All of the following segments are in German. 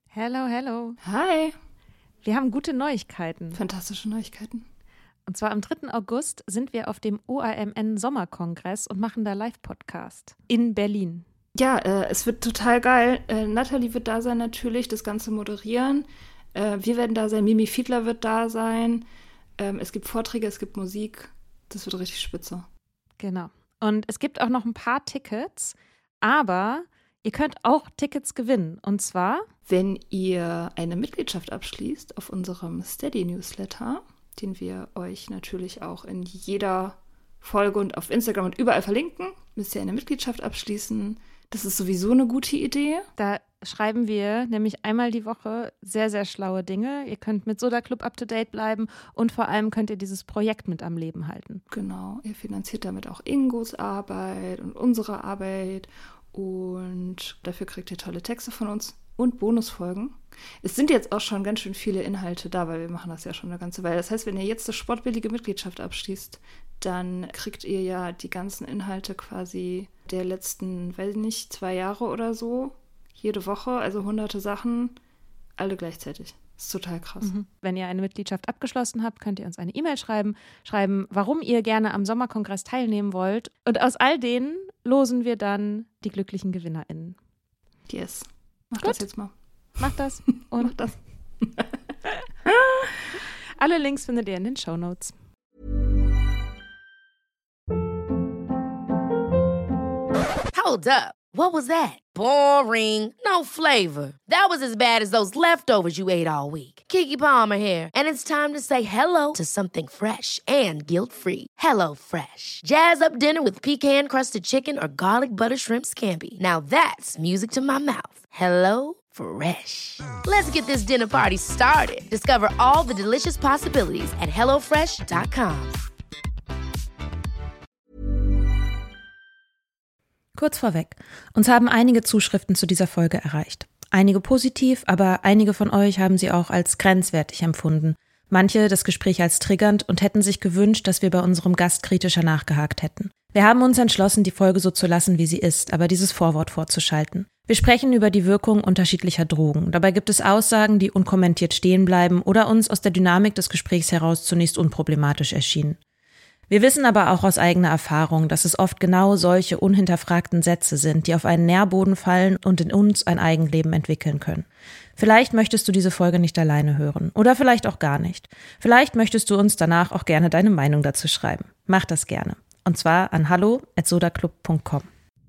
Hello, hello. Hi. Wir haben gute Neuigkeiten. Fantastische Neuigkeiten. Und zwar am 3. August sind wir auf dem OAMN-Sommerkongress und machen da Live-Podcast in Berlin. Ja, es wird total geil. Nathalie wird da sein natürlich, das Ganze moderieren. Wir werden da sein, Mimi Fiedler wird da sein. Es gibt Vorträge, es gibt Musik. Das wird richtig spitze. Genau. Und es gibt auch noch ein paar Tickets, aber ihr könnt auch Tickets gewinnen. Und zwar, wenn ihr eine Mitgliedschaft abschließt auf unserem Steady-Newsletter, den wir euch natürlich auch in jeder Folge und auf Instagram und überall verlinken, müsst ihr eine Mitgliedschaft abschließen. Das ist sowieso eine gute Idee. Da schreiben wir nämlich einmal die Woche sehr, sehr schlaue Dinge. Ihr könnt mit Soda Club up-to-date bleiben und vor allem könnt ihr dieses Projekt mit am Leben halten. Genau, ihr finanziert damit auch Ingos Arbeit und unsere Arbeit und dafür kriegt ihr tolle Texte von uns und Bonusfolgen. Es sind jetzt auch schon ganz schön viele Inhalte da, weil wir machen das ja schon eine ganze Weile. Das heißt, wenn ihr jetzt eine sportbillige Mitgliedschaft abschließt, dann kriegt ihr ja die ganzen Inhalte quasi der letzten, weiß ich nicht, 2 Jahre oder so, jede Woche, also hunderte Sachen, alle gleichzeitig. Das ist total krass. Wenn ihr eine Mitgliedschaft abgeschlossen habt, könnt ihr uns eine E-Mail schreiben, warum ihr gerne am Sommerkongress teilnehmen wollt. Und aus all denen losen wir dann die glücklichen GewinnerInnen. Yes. Mach Gut. das jetzt mal. Mach das. Und Mach das. alle Links findet ihr in den Shownotes. Hold up. What was that? Boring. No flavor. That was as bad as those leftovers you ate all week. Keke Palmer here, and it's time to say hello to something fresh and guilt-free. HelloFresh. Jazz up dinner with pecan-crusted chicken or garlic butter shrimp scampi. Now that's music to my mouth. HelloFresh. Let's get this dinner party started. Discover all the delicious possibilities at hellofresh.com. Kurz vorweg, uns haben einige Zuschriften zu dieser Folge erreicht. Einige positiv, aber einige von euch haben sie auch als grenzwertig empfunden. Manche das Gespräch als triggernd und hätten sich gewünscht, dass wir bei unserem Gast kritischer nachgehakt hätten. Wir haben uns entschlossen, die Folge so zu lassen, wie sie ist, aber dieses Vorwort vorzuschalten. Wir sprechen über die Wirkung unterschiedlicher Drogen. Dabei gibt es Aussagen, die unkommentiert stehen bleiben oder uns aus der Dynamik des Gesprächs heraus zunächst unproblematisch erschienen. Wir wissen aber auch aus eigener Erfahrung, dass es oft genau solche unhinterfragten Sätze sind, die auf einen Nährboden fallen und in uns ein Eigenleben entwickeln können. Vielleicht möchtest du diese Folge nicht alleine hören oder vielleicht auch gar nicht. Vielleicht möchtest du uns danach auch gerne deine Meinung dazu schreiben. Mach das gerne. Und zwar an hallo@sodaclub.com.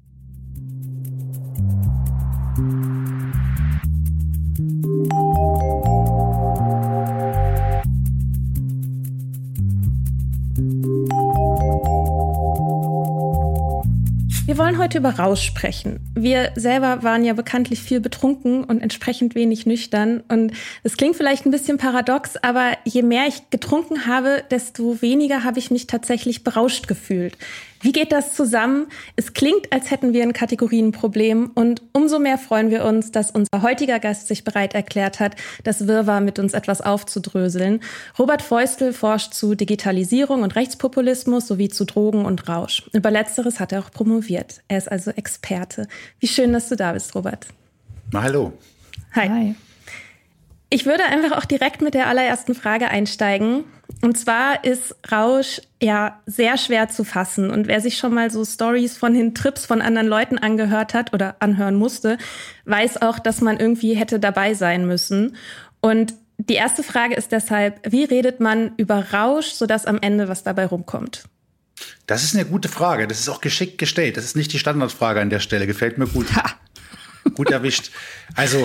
Wir wollen heute über Rausch sprechen. Wir selber waren ja bekanntlich viel betrunken und entsprechend wenig nüchtern. Und es klingt vielleicht ein bisschen paradox, aber je mehr ich getrunken habe, desto weniger habe ich mich tatsächlich berauscht gefühlt. Wie geht das zusammen? Es klingt, als hätten wir ein Kategorienproblem und umso mehr freuen wir uns, dass unser heutiger Gast sich bereit erklärt hat, das Wirrwarr mit uns etwas aufzudröseln. Robert Feustel forscht zu Digitalisierung und Rechtspopulismus sowie zu Drogen und Rausch. Über Letzteres hat er auch promoviert. Er ist also Experte. Wie schön, dass du da bist, Robert. Na, hallo. Hi. Ich würde einfach auch direkt mit der allerersten Frage einsteigen. Und zwar ist Rausch ja sehr schwer zu fassen. Und wer sich schon mal so Stories von den Trips von anderen Leuten angehört hat oder anhören musste, weiß auch, dass man irgendwie hätte dabei sein müssen. Und die erste Frage ist deshalb, wie redet man über Rausch, sodass am Ende was dabei rumkommt? Das ist eine gute Frage. Das ist auch geschickt gestellt. Das ist nicht die Standardfrage an der Stelle. Gefällt mir gut. Gut erwischt. Also,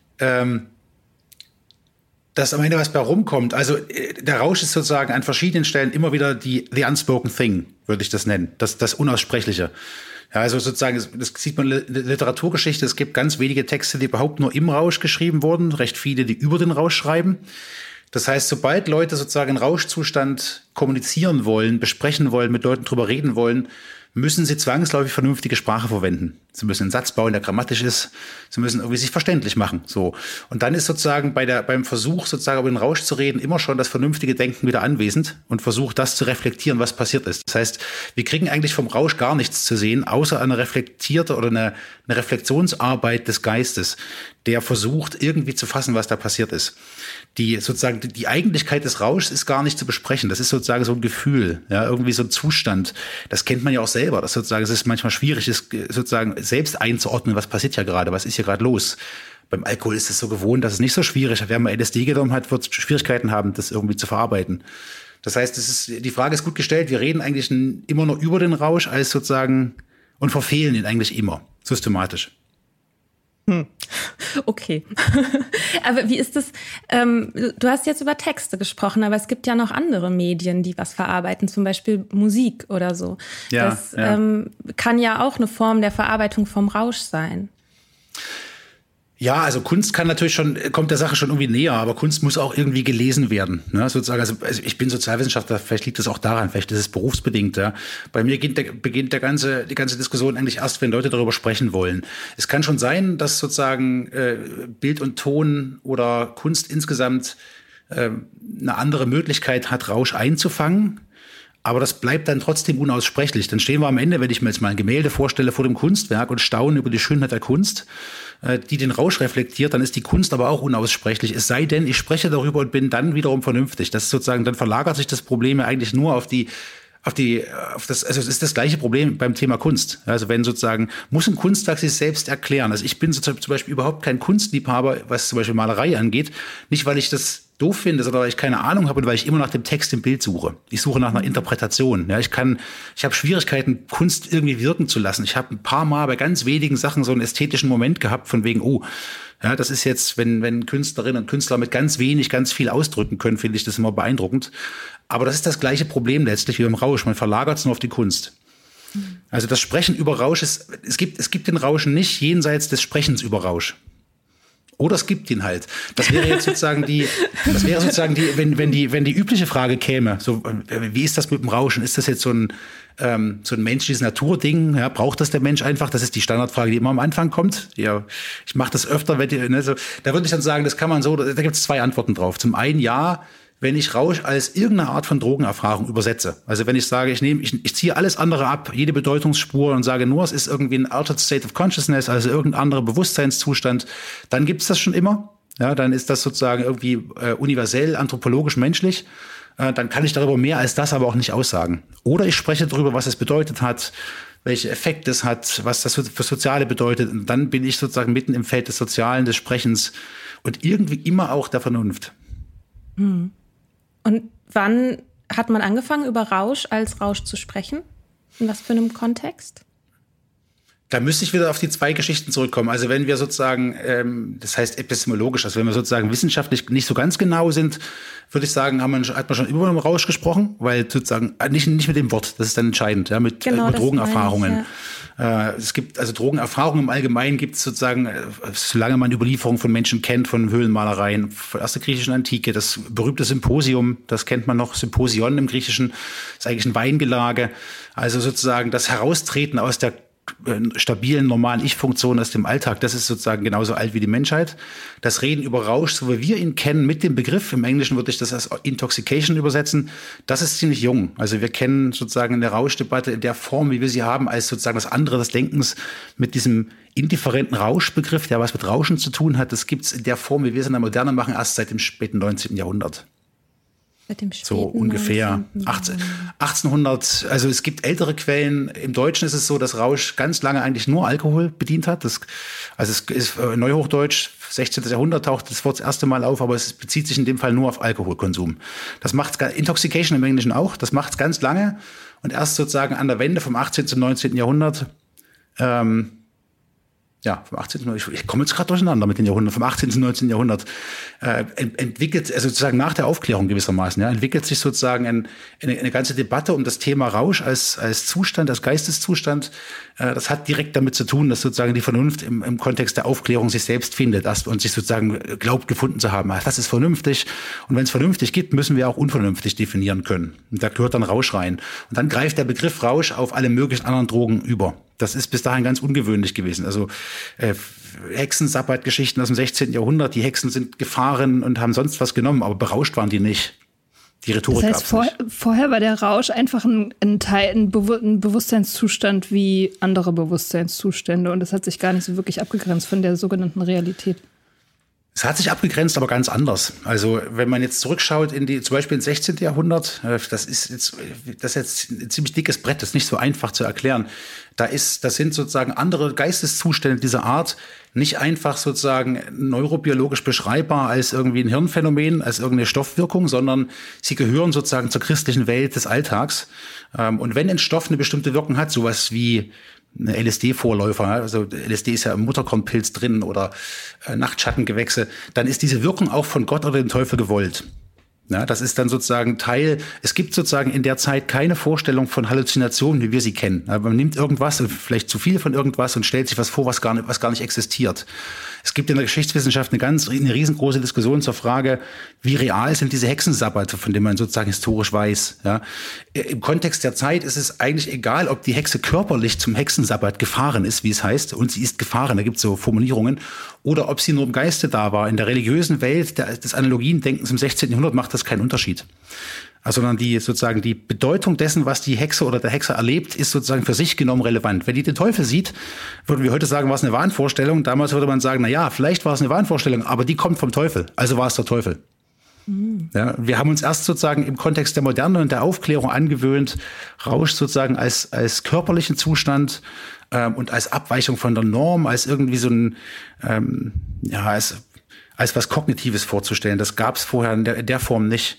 dass am Ende was bei rumkommt. Also der Rausch ist sozusagen an verschiedenen Stellen immer wieder the unspoken thing, würde ich das nennen. Das Unaussprechliche. Ja, also sozusagen, das sieht man in der Literaturgeschichte. Es gibt ganz wenige Texte, die überhaupt nur im Rausch geschrieben wurden. Recht viele, die über den Rausch schreiben. Das heißt, sobald Leute sozusagen in Rauschzustand kommunizieren wollen, besprechen wollen, mit Leuten drüber reden wollen, müssen sie zwangsläufig vernünftige Sprache verwenden. Sie müssen einen Satz bauen, der grammatisch ist. Sie müssen irgendwie sich verständlich machen. So. Und dann ist sozusagen beim Versuch, sozusagen über den Rausch zu reden, immer schon das vernünftige Denken wieder anwesend und versucht, das zu reflektieren, was passiert ist. Das heißt, wir kriegen eigentlich vom Rausch gar nichts zu sehen, außer eine reflektierte oder eine Reflexionsarbeit des Geistes. der versucht, irgendwie zu fassen, was da passiert ist. Die Eigentlichkeit des Rauschs ist gar nicht zu besprechen. Das ist sozusagen so ein Gefühl, ja, irgendwie so ein Zustand. Das kennt man ja auch selber, dass sozusagen es ist manchmal schwierig ist, sozusagen selbst einzuordnen, was passiert ja gerade, was ist hier gerade los. Beim Alkohol ist es so gewohnt, dass es nicht so schwierig ist. Wer mal LSD genommen hat, wird Schwierigkeiten haben, das irgendwie zu verarbeiten. Das heißt, die Frage ist gut gestellt. Wir reden eigentlich immer nur über den Rausch als sozusagen und verfehlen ihn eigentlich immer systematisch. Okay. Aber wie ist das? Du hast jetzt über Texte gesprochen, aber es gibt ja noch andere Medien, die was verarbeiten, zum Beispiel Musik oder so. Ja, das kann ja auch eine Form der Verarbeitung vom Rausch sein. Ja, also Kunst kommt der Sache schon irgendwie näher, aber Kunst muss auch irgendwie gelesen werden. Ne? Sozusagen, also ich bin Sozialwissenschaftler, vielleicht liegt das auch daran, vielleicht ist es berufsbedingt. Ja? Bei mir beginnt die ganze Diskussion eigentlich erst, wenn Leute darüber sprechen wollen. Es kann schon sein, dass sozusagen Bild und Ton oder Kunst insgesamt eine andere Möglichkeit hat, Rausch einzufangen. Aber das bleibt dann trotzdem unaussprechlich. Dann stehen wir am Ende, wenn ich mir jetzt mal ein Gemälde vorstelle vor dem Kunstwerk und staune über die Schönheit der Kunst, die den Rausch reflektiert, dann ist die Kunst aber auch unaussprechlich. Es sei denn, ich spreche darüber und bin dann wiederum vernünftig. Das ist sozusagen, dann verlagert sich das Problem ja eigentlich nur auf das, also es ist das gleiche Problem beim Thema Kunst. Also wenn sozusagen, muss ein Kunstwerk sich selbst erklären. Also ich bin sozusagen zum Beispiel überhaupt kein Kunstliebhaber, was zum Beispiel Malerei angeht. Nicht, weil ich das doof finde, sondern weil ich keine Ahnung habe und weil ich immer nach dem Text im Bild suche. Ich suche nach einer Interpretation. Ja, ich habe Schwierigkeiten, Kunst irgendwie wirken zu lassen. Ich habe ein paar Mal bei ganz wenigen Sachen so einen ästhetischen Moment gehabt von wegen, ja, das ist jetzt, wenn Künstlerinnen und Künstler mit ganz wenig, ganz viel ausdrücken können, finde ich das immer beeindruckend. Aber das ist das gleiche Problem letztlich wie beim Rausch. Man verlagert es nur auf die Kunst. Also das Sprechen über Rausch es gibt den Rausch nicht jenseits des Sprechens über Rausch. Oder es gibt ihn halt. Das wäre sozusagen wenn die übliche Frage käme, so, wie ist das mit dem Rauschen? Ist das jetzt so ein menschliches Naturding? Ja, braucht das der Mensch einfach? Das ist die Standardfrage, die immer am Anfang kommt. Ja, ich mache das öfter, da würde ich dann sagen, das kann man so, da gibt es zwei Antworten drauf. Zum einen ja, wenn ich Rausch als irgendeine Art von Drogenerfahrung übersetze. Also wenn ich sage, ich ziehe alles andere ab, jede Bedeutungsspur und sage nur, es ist irgendwie ein altered state of consciousness, also irgendein anderer Bewusstseinszustand, dann gibt's das schon immer. Ja, dann ist das sozusagen irgendwie universell, anthropologisch, menschlich. Dann kann ich darüber mehr als das aber auch nicht aussagen. Oder ich spreche darüber, was es bedeutet hat, welche Effekte es hat, was das für Soziale bedeutet. Und dann bin ich sozusagen mitten im Feld des Sozialen, des Sprechens und irgendwie immer auch der Vernunft. Und wann hat man angefangen, über Rausch als Rausch zu sprechen? In was für einem Kontext? Da müsste ich wieder auf die zwei Geschichten zurückkommen. Also wenn wir sozusagen, das heißt epistemologisch, also wenn wir sozusagen wissenschaftlich nicht so ganz genau sind, würde ich sagen, hat man schon über den Rausch gesprochen, weil sozusagen nicht mit dem Wort, das ist dann entscheidend, ja, mit Drogenerfahrungen. Es gibt also Drogenerfahrungen im Allgemeinen gibt es sozusagen, solange man Überlieferungen von Menschen kennt, von Höhlenmalereien, aus der griechischen Antike, das berühmte Symposium, das kennt man noch, Symposion im Griechischen, ist eigentlich ein Weingelage. Also sozusagen das Heraustreten aus der stabilen, normalen Ich-Funktion aus dem Alltag, das ist sozusagen genauso alt wie die Menschheit. Das Reden über Rausch, so wie wir ihn kennen, mit dem Begriff, im Englischen würde ich das als Intoxication übersetzen, das ist ziemlich jung. Also wir kennen sozusagen in der Rauschdebatte in der Form, wie wir sie haben, als sozusagen das andere des Denkens mit diesem indifferenten Rauschbegriff, der was mit Rauschen zu tun hat, das gibt's in der Form, wie wir es in der Moderne machen, erst seit dem späten 19. Jahrhundert. So ungefähr 1800, also es gibt ältere Quellen. Im Deutschen ist es so, dass Rausch ganz lange eigentlich nur Alkohol bedient hat. Es ist Neuhochdeutsch, 16. Jahrhundert taucht das Wort das erste Mal auf, aber es bezieht sich in dem Fall nur auf Alkoholkonsum. Das macht Intoxication im Englischen auch, das macht es ganz lange und erst sozusagen an der Wende vom 18. zum 19. Jahrhundert, vom 18. Ich komme jetzt gerade durcheinander mit den Jahrhunderten, vom 18. zum 19. Jahrhundert, entwickelt, also sozusagen nach der Aufklärung gewissermaßen, entwickelt sich sozusagen eine ganze Debatte um das Thema Rausch als Zustand, als Geisteszustand. Das hat direkt damit zu tun, dass sozusagen die Vernunft im Kontext der Aufklärung sich selbst findet und sich sozusagen glaubt, gefunden zu haben. Das ist vernünftig. Und wenn es vernünftig gibt, müssen wir auch unvernünftig definieren können. Und da gehört dann Rausch rein. Und dann greift der Begriff Rausch auf alle möglichen anderen Drogen über. Das ist bis dahin ganz ungewöhnlich gewesen. Also Hexensabbat-Geschichten aus dem 16. Jahrhundert, die Hexen sind gefahren und haben sonst was genommen, aber berauscht waren die nicht. Die Rhetorik das heißt, vorher war der Rausch einfach ein Bewusstseinszustand wie andere Bewusstseinszustände und das hat sich gar nicht so wirklich abgegrenzt von der sogenannten Realität. Es hat sich abgegrenzt, aber ganz anders. Also wenn man jetzt zurückschaut zum Beispiel ins 16. Jahrhundert, das ist jetzt ein ziemlich dickes Brett, das ist nicht so einfach zu erklären. Das sind sozusagen andere Geisteszustände dieser Art, nicht einfach sozusagen neurobiologisch beschreibbar als irgendwie ein Hirnphänomen, als irgendeine Stoffwirkung, sondern sie gehören sozusagen zur christlichen Welt des Alltags. Und wenn ein Stoff eine bestimmte Wirkung hat, sowas wie eine LSD-Vorläufer, also LSD ist ja im Mutterkornpilz drin oder Nachtschattengewächse, dann ist diese Wirkung auch von Gott oder dem Teufel gewollt. Ja, das ist dann sozusagen es gibt sozusagen in der Zeit keine Vorstellung von Halluzinationen, wie wir sie kennen. Man nimmt irgendwas, vielleicht zu viel von irgendwas und stellt sich was vor, was gar nicht existiert. Es gibt in der Geschichtswissenschaft eine riesengroße Diskussion zur Frage, wie real sind diese Hexensabbate, von denen man sozusagen historisch weiß. Ja, im Kontext der Zeit ist es eigentlich egal, ob die Hexe körperlich zum Hexensabbat gefahren ist, wie es heißt, und sie ist gefahren, da gibt es so Formulierungen, oder ob sie nur im Geiste da war. In der religiösen Welt des Analogiendenkens im 16. Jahrhundert macht das keinen Unterschied. Sondern die Bedeutung dessen, was die Hexe oder der Hexer erlebt, ist sozusagen für sich genommen relevant. Wenn die den Teufel sieht, würden wir heute sagen, war es eine Wahnvorstellung. Damals würde man sagen, na ja, vielleicht war es eine Wahnvorstellung, aber die kommt vom Teufel. Also war es der Teufel. Ja, wir haben uns erst sozusagen im Kontext der Moderne und der Aufklärung angewöhnt, Rausch sozusagen als körperlichen Zustand und als Abweichung von der Norm, als irgendwie so ein, als was Kognitives vorzustellen. Das gab es vorher in der Form nicht.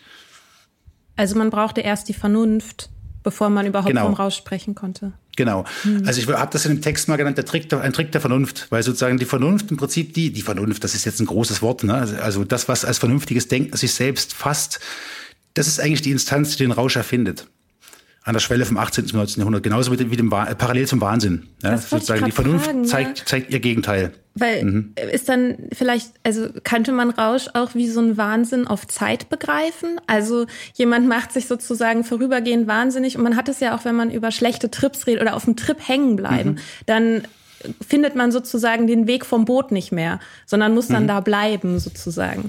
Also man brauchte erst die Vernunft, bevor man überhaupt vom Rausch sprechen konnte. Genau. Also ich habe das in dem Text mal genannt, ein Trick der Vernunft, weil sozusagen die Vernunft im Prinzip die Vernunft, das ist jetzt ein großes Wort, ne? Also das, was als vernünftiges Denken sich selbst fasst, das ist eigentlich die Instanz, die den Rausch erfindet. An der Schwelle vom 18. bis 19. Jahrhundert, genauso wie dem parallel zum Wahnsinn. Ja? Sozusagen die Vernunft zeigt ihr Gegenteil. Weil ist dann vielleicht, also könnte man Rausch auch wie so ein Wahnsinn auf Zeit begreifen? Also jemand macht sich sozusagen vorübergehend wahnsinnig und man hat es ja auch, wenn man über schlechte Trips redet oder auf dem Trip hängen bleiben, dann findet man sozusagen den Weg vom Boot nicht mehr, sondern muss dann da bleiben sozusagen.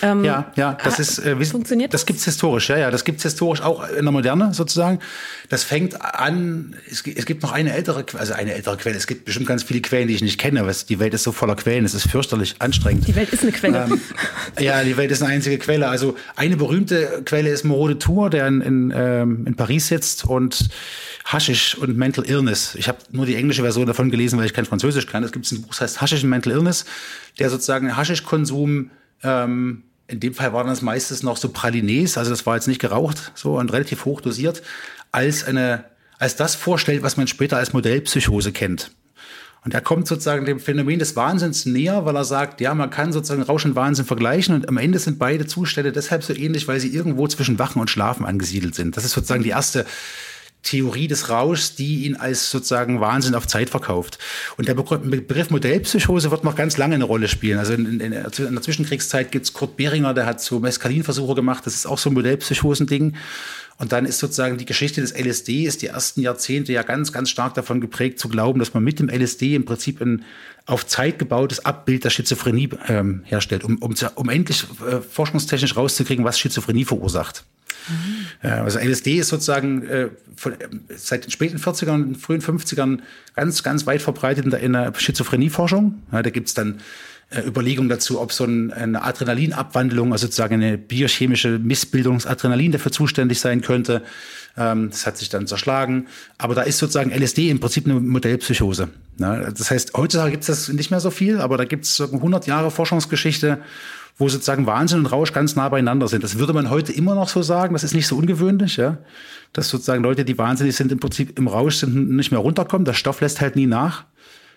Das ist funktioniert das? Das gibt's historisch, das gibt's historisch auch in der Moderne sozusagen. Das fängt an, es gibt noch eine ältere Quelle, es gibt bestimmt ganz viele Quellen, die ich nicht kenne, aber die Welt ist so voller Quellen, es ist fürchterlich anstrengend. Die Welt ist eine Quelle. Die Welt ist eine einzige Quelle. Also eine berühmte Quelle ist Moreau de Tours, der in Paris sitzt und Haschisch und Mental Illness. Ich habe nur die englische Version davon gelesen, weil ich kein Französisch kann. Es gibt ein Buch, das heißt Haschisch und Mental Illness, der sozusagen Haschischkonsum, in dem Fall waren das meistens noch so Pralines, also das war jetzt nicht geraucht, so und relativ hoch dosiert, als das vorstellt, was man später als Modellpsychose kennt. Und er kommt sozusagen dem Phänomen des Wahnsinns näher, weil er sagt, ja, man kann sozusagen Rausch und Wahnsinn vergleichen und am Ende sind beide Zustände deshalb so ähnlich, weil sie irgendwo zwischen Wachen und Schlafen angesiedelt sind. Das ist sozusagen die erste Theorie des Rauschs, die ihn als sozusagen Wahnsinn auf Zeit verkauft. Und der Begriff Modellpsychose wird noch ganz lange eine Rolle spielen. Also in der Zwischenkriegszeit gibt's Kurt Behringer, der hat so Mescalinversuche gemacht. Das ist auch so ein Modellpsychosen-Ding. Und dann ist sozusagen die Geschichte des LSD, ist die ersten Jahrzehnte ja ganz, ganz stark davon geprägt zu glauben, dass man mit dem LSD im Prinzip ein auf Zeit gebautes Abbild der Schizophrenie herstellt, um endlich forschungstechnisch rauszukriegen, was Schizophrenie verursacht. Also LSD ist sozusagen seit den späten 40ern und frühen 50ern ganz, ganz weit verbreitet in der Schizophrenieforschung. Da gibt's dann Überlegungen dazu, ob so eine Adrenalinabwandlung, also sozusagen eine biochemische Missbildung des Adrenalin dafür zuständig sein könnte. Das hat sich dann zerschlagen. Aber da ist sozusagen LSD im Prinzip eine Modellpsychose. Das heißt, heutzutage gibt's das nicht mehr so viel, aber da gibt's 100 Jahre Forschungsgeschichte, wo sozusagen Wahnsinn und Rausch ganz nah beieinander sind. Das würde man heute immer noch so sagen. Das ist nicht so ungewöhnlich, ja. Dass sozusagen Leute, die wahnsinnig sind, im Prinzip im Rausch sind, nicht mehr runterkommen. Der Stoff lässt halt nie nach.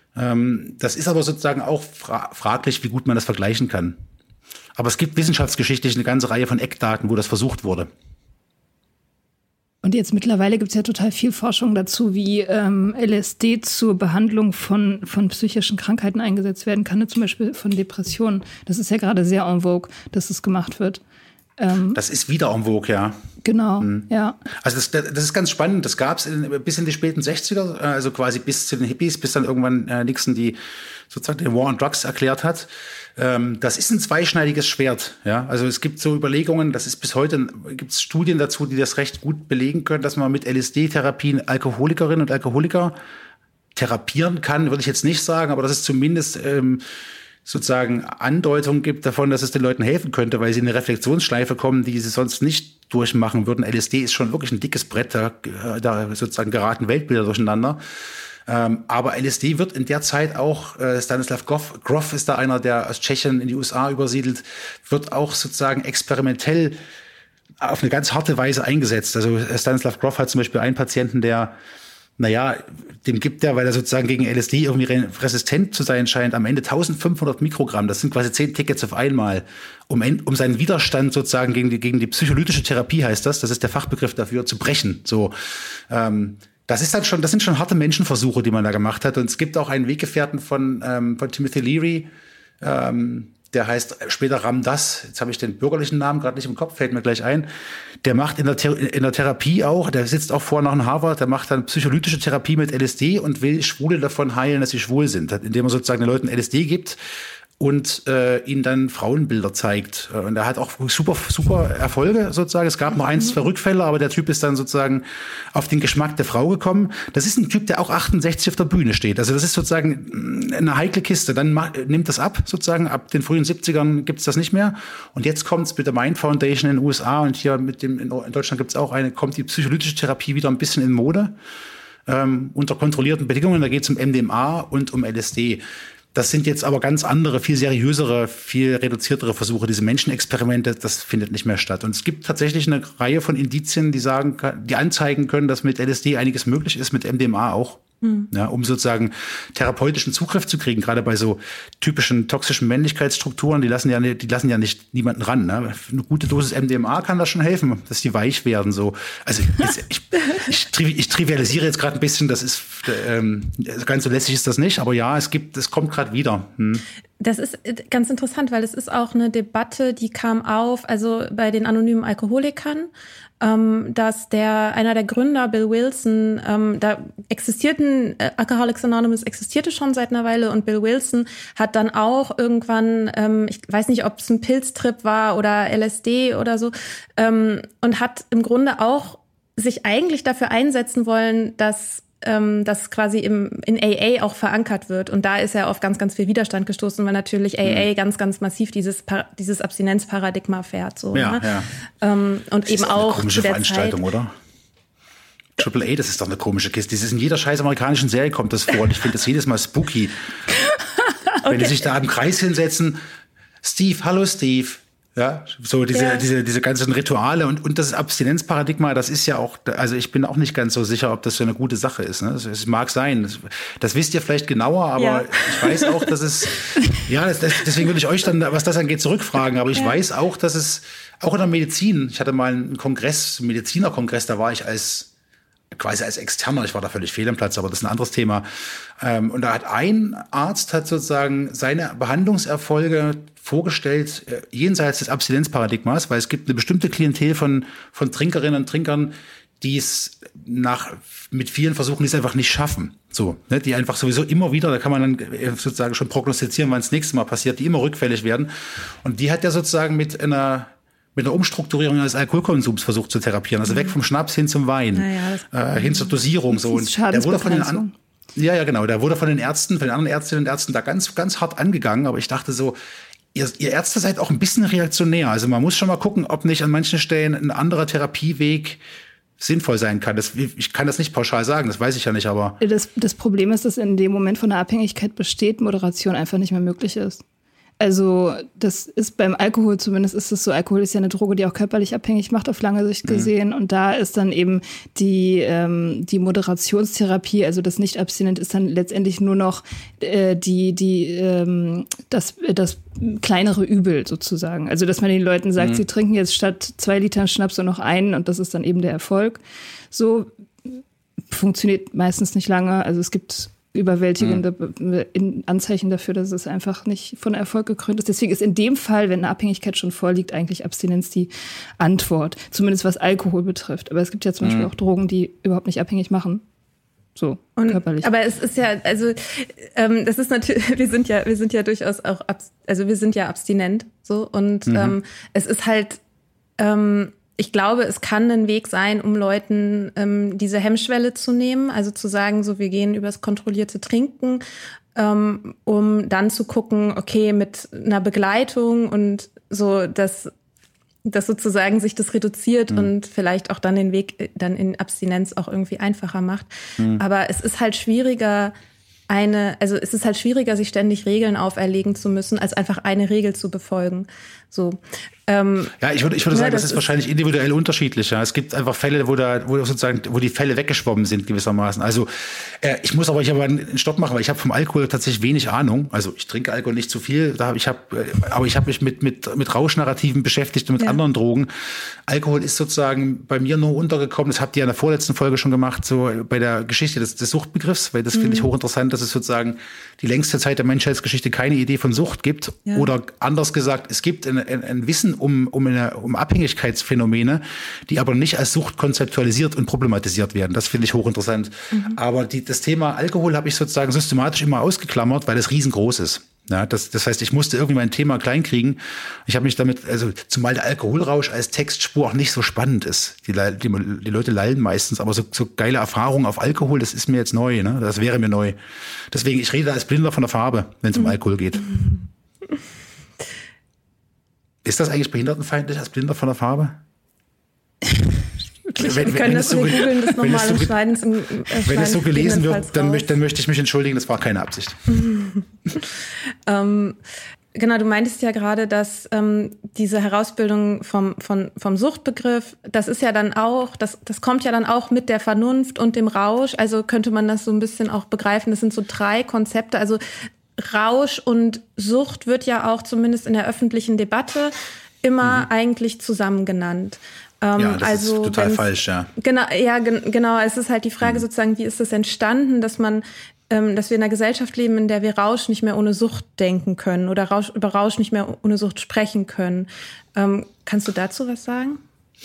Das ist aber sozusagen auch fraglich, wie gut man das vergleichen kann. Aber es gibt wissenschaftsgeschichtlich eine ganze Reihe von Eckdaten, wo das versucht wurde. Und jetzt mittlerweile gibt es ja total viel Forschung dazu, wie LSD zur Behandlung von psychischen Krankheiten eingesetzt werden kann, zum Beispiel von Depressionen. Das ist ja gerade sehr en vogue, dass es gemacht wird. Das ist wieder en vogue, ja. Genau, ja. Also das ist ganz spannend. Das gab es bis in die späten 60er, also quasi bis zu den Hippies, bis dann irgendwann Nixon die sozusagen den War on Drugs erklärt hat. Das ist ein zweischneidiges Schwert, ja. Also es gibt so Überlegungen, das ist bis heute, gibt es Studien dazu, die das recht gut belegen können, dass man mit LSD-Therapien Alkoholikerinnen und Alkoholiker therapieren kann, würde ich jetzt nicht sagen, aber das ist zumindest sozusagen Andeutung gibt davon, dass es den Leuten helfen könnte, weil sie in eine Reflexionsschleife kommen, die sie sonst nicht durchmachen würden. LSD ist schon wirklich ein dickes Brett, da sozusagen geraten Weltbilder durcheinander. Aber LSD wird in der Zeit auch, Stanislav Grof ist da einer, der aus Tschechien in die USA übersiedelt, wird auch sozusagen experimentell auf eine ganz harte Weise eingesetzt. Also Stanislav Grof hat zum Beispiel einen Patienten, der dem gibt er, weil er sozusagen gegen LSD irgendwie resistent zu sein scheint, am Ende 1500 Mikrogramm. Das sind quasi 10 Tickets auf einmal, um seinen Widerstand sozusagen gegen die psycholytische Therapie, heißt das. Das ist der Fachbegriff dafür, zu brechen. So, das sind schon harte Menschenversuche, die man da gemacht hat. Und es gibt auch einen Weggefährten von Timothy Leary, der heißt später Ram Dass, jetzt habe ich den bürgerlichen Namen gerade nicht im Kopf, fällt mir gleich ein. Der macht in der Therapie auch, der sitzt auch vor noch in Harvard, der macht dann psycholytische Therapie mit LSD und will Schwule davon heilen, dass sie schwul sind, indem er sozusagen den Leuten LSD gibt und ihnen dann Frauenbilder zeigt. Und er hat auch super Erfolge sozusagen. Es gab noch 1, 2 Rückfälle, aber der Typ ist dann sozusagen auf den Geschmack der Frau gekommen. Das ist ein Typ, der auch 68 auf der Bühne steht. Also das ist sozusagen eine heikle Kiste. Dann nimmt das ab, sozusagen. Ab den frühen 70ern gibt's das nicht mehr. Und jetzt kommt's mit der Mind Foundation in den USA und hier in Deutschland gibt's auch kommt die psycholytische Therapie wieder ein bisschen in Mode. Unter kontrollierten Bedingungen. Da geht's um MDMA und um LSD. Das sind jetzt aber ganz andere, viel seriösere, viel reduziertere Versuche. Diese Menschenexperimente, das findet nicht mehr statt. Und es gibt tatsächlich eine Reihe von Indizien, die anzeigen können, dass mit LSD einiges möglich ist, mit MDMA auch. Ja, um sozusagen therapeutischen Zugriff zu kriegen, gerade bei so typischen toxischen Männlichkeitsstrukturen, die lassen ja nicht niemanden ran. Ne? Eine gute Dosis MDMA kann da schon helfen, dass die weich werden. So. Also ich trivialisiere jetzt gerade ein bisschen, das ist ganz so lässig ist das nicht, aber ja, es kommt gerade wieder. Das ist ganz interessant, weil es ist auch eine Debatte, die kam auf, also bei den anonymen Alkoholikern, dass einer der Gründer, Bill Wilson, Alcoholics Anonymous existierte schon seit einer Weile und Bill Wilson hat dann auch irgendwann, ich weiß nicht, ob es ein Pilztrip war oder LSD oder so, und hat im Grunde auch sich eigentlich dafür einsetzen wollen, dass das quasi in AA auch verankert wird. Und da ist er auf ganz, ganz viel Widerstand gestoßen, weil natürlich AA ganz, ganz massiv dieses Abstinenzparadigma fährt. So, ja, ne? Ja. Und das eben ist auch eine komische Veranstaltung, oder? AAA, das ist doch eine komische Kiste. Das ist in jeder scheiß amerikanischen Serie kommt das vor. Und ich finde das jedes Mal spooky. Okay. Wenn die sich da im Kreis hinsetzen. Steve, hallo Steve. Ja, so diese ganzen Rituale und das Abstinenzparadigma, das ist ja auch, also ich bin auch nicht ganz so sicher, ob das so eine gute Sache ist. Ne? Es mag sein, das wisst ihr vielleicht genauer, aber ich weiß auch, dass es, deswegen würde ich euch dann, was das angeht, zurückfragen, aber ich weiß auch, dass es, auch in der Medizin, ich hatte mal einen Medizinerkongress, da war ich quasi als Externer, ich war da völlig fehl am Platz, aber das ist ein anderes Thema. Und da hat ein Arzt sozusagen seine Behandlungserfolge vorgestellt, jenseits des Abstinenzparadigmas, weil es gibt eine bestimmte Klientel von Trinkerinnen und Trinkern, die es mit vielen Versuchen die es einfach nicht schaffen. So, ne, die einfach sowieso immer wieder, da kann man dann sozusagen schon prognostizieren, wann es nächstes Mal passiert, die immer rückfällig werden. Und die hat ja sozusagen mit einer Umstrukturierung des Alkoholkonsums versucht zu therapieren. Also weg vom Schnaps hin zum Wein, hin zur Dosierung. So. Und der wurde von den der wurde von den anderen Ärztinnen und Ärzten da ganz, ganz hart angegangen. Aber ich dachte so, ihr Ärzte seid auch ein bisschen reaktionär. Also man muss schon mal gucken, ob nicht an manchen Stellen ein anderer Therapieweg sinnvoll sein kann. Ich kann das nicht pauschal sagen, das weiß ich ja nicht, aber... Das Problem ist, dass in dem Moment von der Abhängigkeit besteht, Moderation einfach nicht mehr möglich ist. Also das ist beim Alkohol zumindest ist es so, Alkohol ist ja eine Droge, die auch körperlich abhängig macht auf lange Sicht gesehen und da ist dann eben die Moderationstherapie, also das Nicht-Abstinent ist dann letztendlich nur noch das kleinere Übel sozusagen. Also dass man den Leuten sagt, sie trinken jetzt statt 2 Litern Schnaps nur noch einen und das ist dann eben der Erfolg. So funktioniert meistens nicht lange, also es gibt überwältigende Anzeichen dafür, dass es einfach nicht von Erfolg gekrönt ist. Deswegen ist in dem Fall, wenn eine Abhängigkeit schon vorliegt, eigentlich Abstinenz die Antwort. Zumindest was Alkohol betrifft. Aber es gibt ja zum Beispiel auch Drogen, die überhaupt nicht abhängig machen. So, körperlich. Aber es ist ja, also das ist natürlich, wir sind ja durchaus auch, wir sind ja abstinent so und es ist halt ich glaube, es kann ein Weg sein, um Leuten diese Hemmschwelle zu nehmen, also zu sagen, so wir gehen übers kontrollierte Trinken um dann zu gucken, okay, mit einer Begleitung und so, dass sozusagen sich das reduziert und vielleicht auch dann den Weg dann in Abstinenz auch irgendwie einfacher macht. Aber es ist halt schwieriger, sich ständig Regeln auferlegen zu müssen, als einfach eine Regel zu befolgen. So. Ja, ich würde sagen, das ist wahrscheinlich individuell unterschiedlich. Ja. Es gibt einfach Fälle, wo die Fälle weggeschwommen sind gewissermaßen. Also ich muss aber einen Stopp machen, weil ich habe vom Alkohol tatsächlich wenig Ahnung. Also ich trinke Alkohol nicht zu viel, aber ich habe mich mit Rauschnarrativen beschäftigt und mit anderen Drogen. Alkohol ist sozusagen bei mir nur untergekommen. Das habt ihr in der vorletzten Folge schon gemacht, so bei der Geschichte des Suchtbegriffs, weil das finde ich hochinteressant, dass es sozusagen die längste Zeit der Menschheitsgeschichte keine Idee von Sucht gibt. Ja. Oder anders gesagt, es gibt ein Wissen um Abhängigkeitsphänomene, die aber nicht als Sucht konzeptualisiert und problematisiert werden. Das finde ich hochinteressant. Aber das Thema Alkohol habe ich sozusagen systematisch immer ausgeklammert, weil es riesengroß ist. Ja, das heißt, ich musste irgendwie mein Thema kleinkriegen. Ich habe mich damit, also zumal der Alkoholrausch als Textspur auch nicht so spannend ist. Die Leute lallen meistens, aber so geile Erfahrungen auf Alkohol, das ist mir jetzt neu, ne? Das wäre mir neu. Deswegen, ich rede da als Blinder von der Farbe, wenn es um Alkohol geht. Ist das eigentlich behindertenfeindlich als Blinder von der Farbe? Wir können das googeln, das nochmal und schneiden es wenn es so gelesen wird, dann möchte ich mich entschuldigen, das war keine Absicht. Genau, du meintest ja gerade, dass diese Herausbildung vom Suchtbegriff, das ist ja dann auch, das kommt ja dann auch mit der Vernunft und dem Rausch. Also könnte man das so ein bisschen auch begreifen. Das sind so 3 Konzepte. Also Rausch und Sucht wird ja auch zumindest in der öffentlichen Debatte immer eigentlich zusammen genannt. Das ist total falsch, ja. Genau. Es ist halt die Frage sozusagen, wie ist das entstanden, dass wir in einer Gesellschaft leben, in der wir Rausch nicht mehr ohne Sucht denken können oder über Rausch nicht mehr ohne Sucht sprechen können. Kannst du dazu was sagen?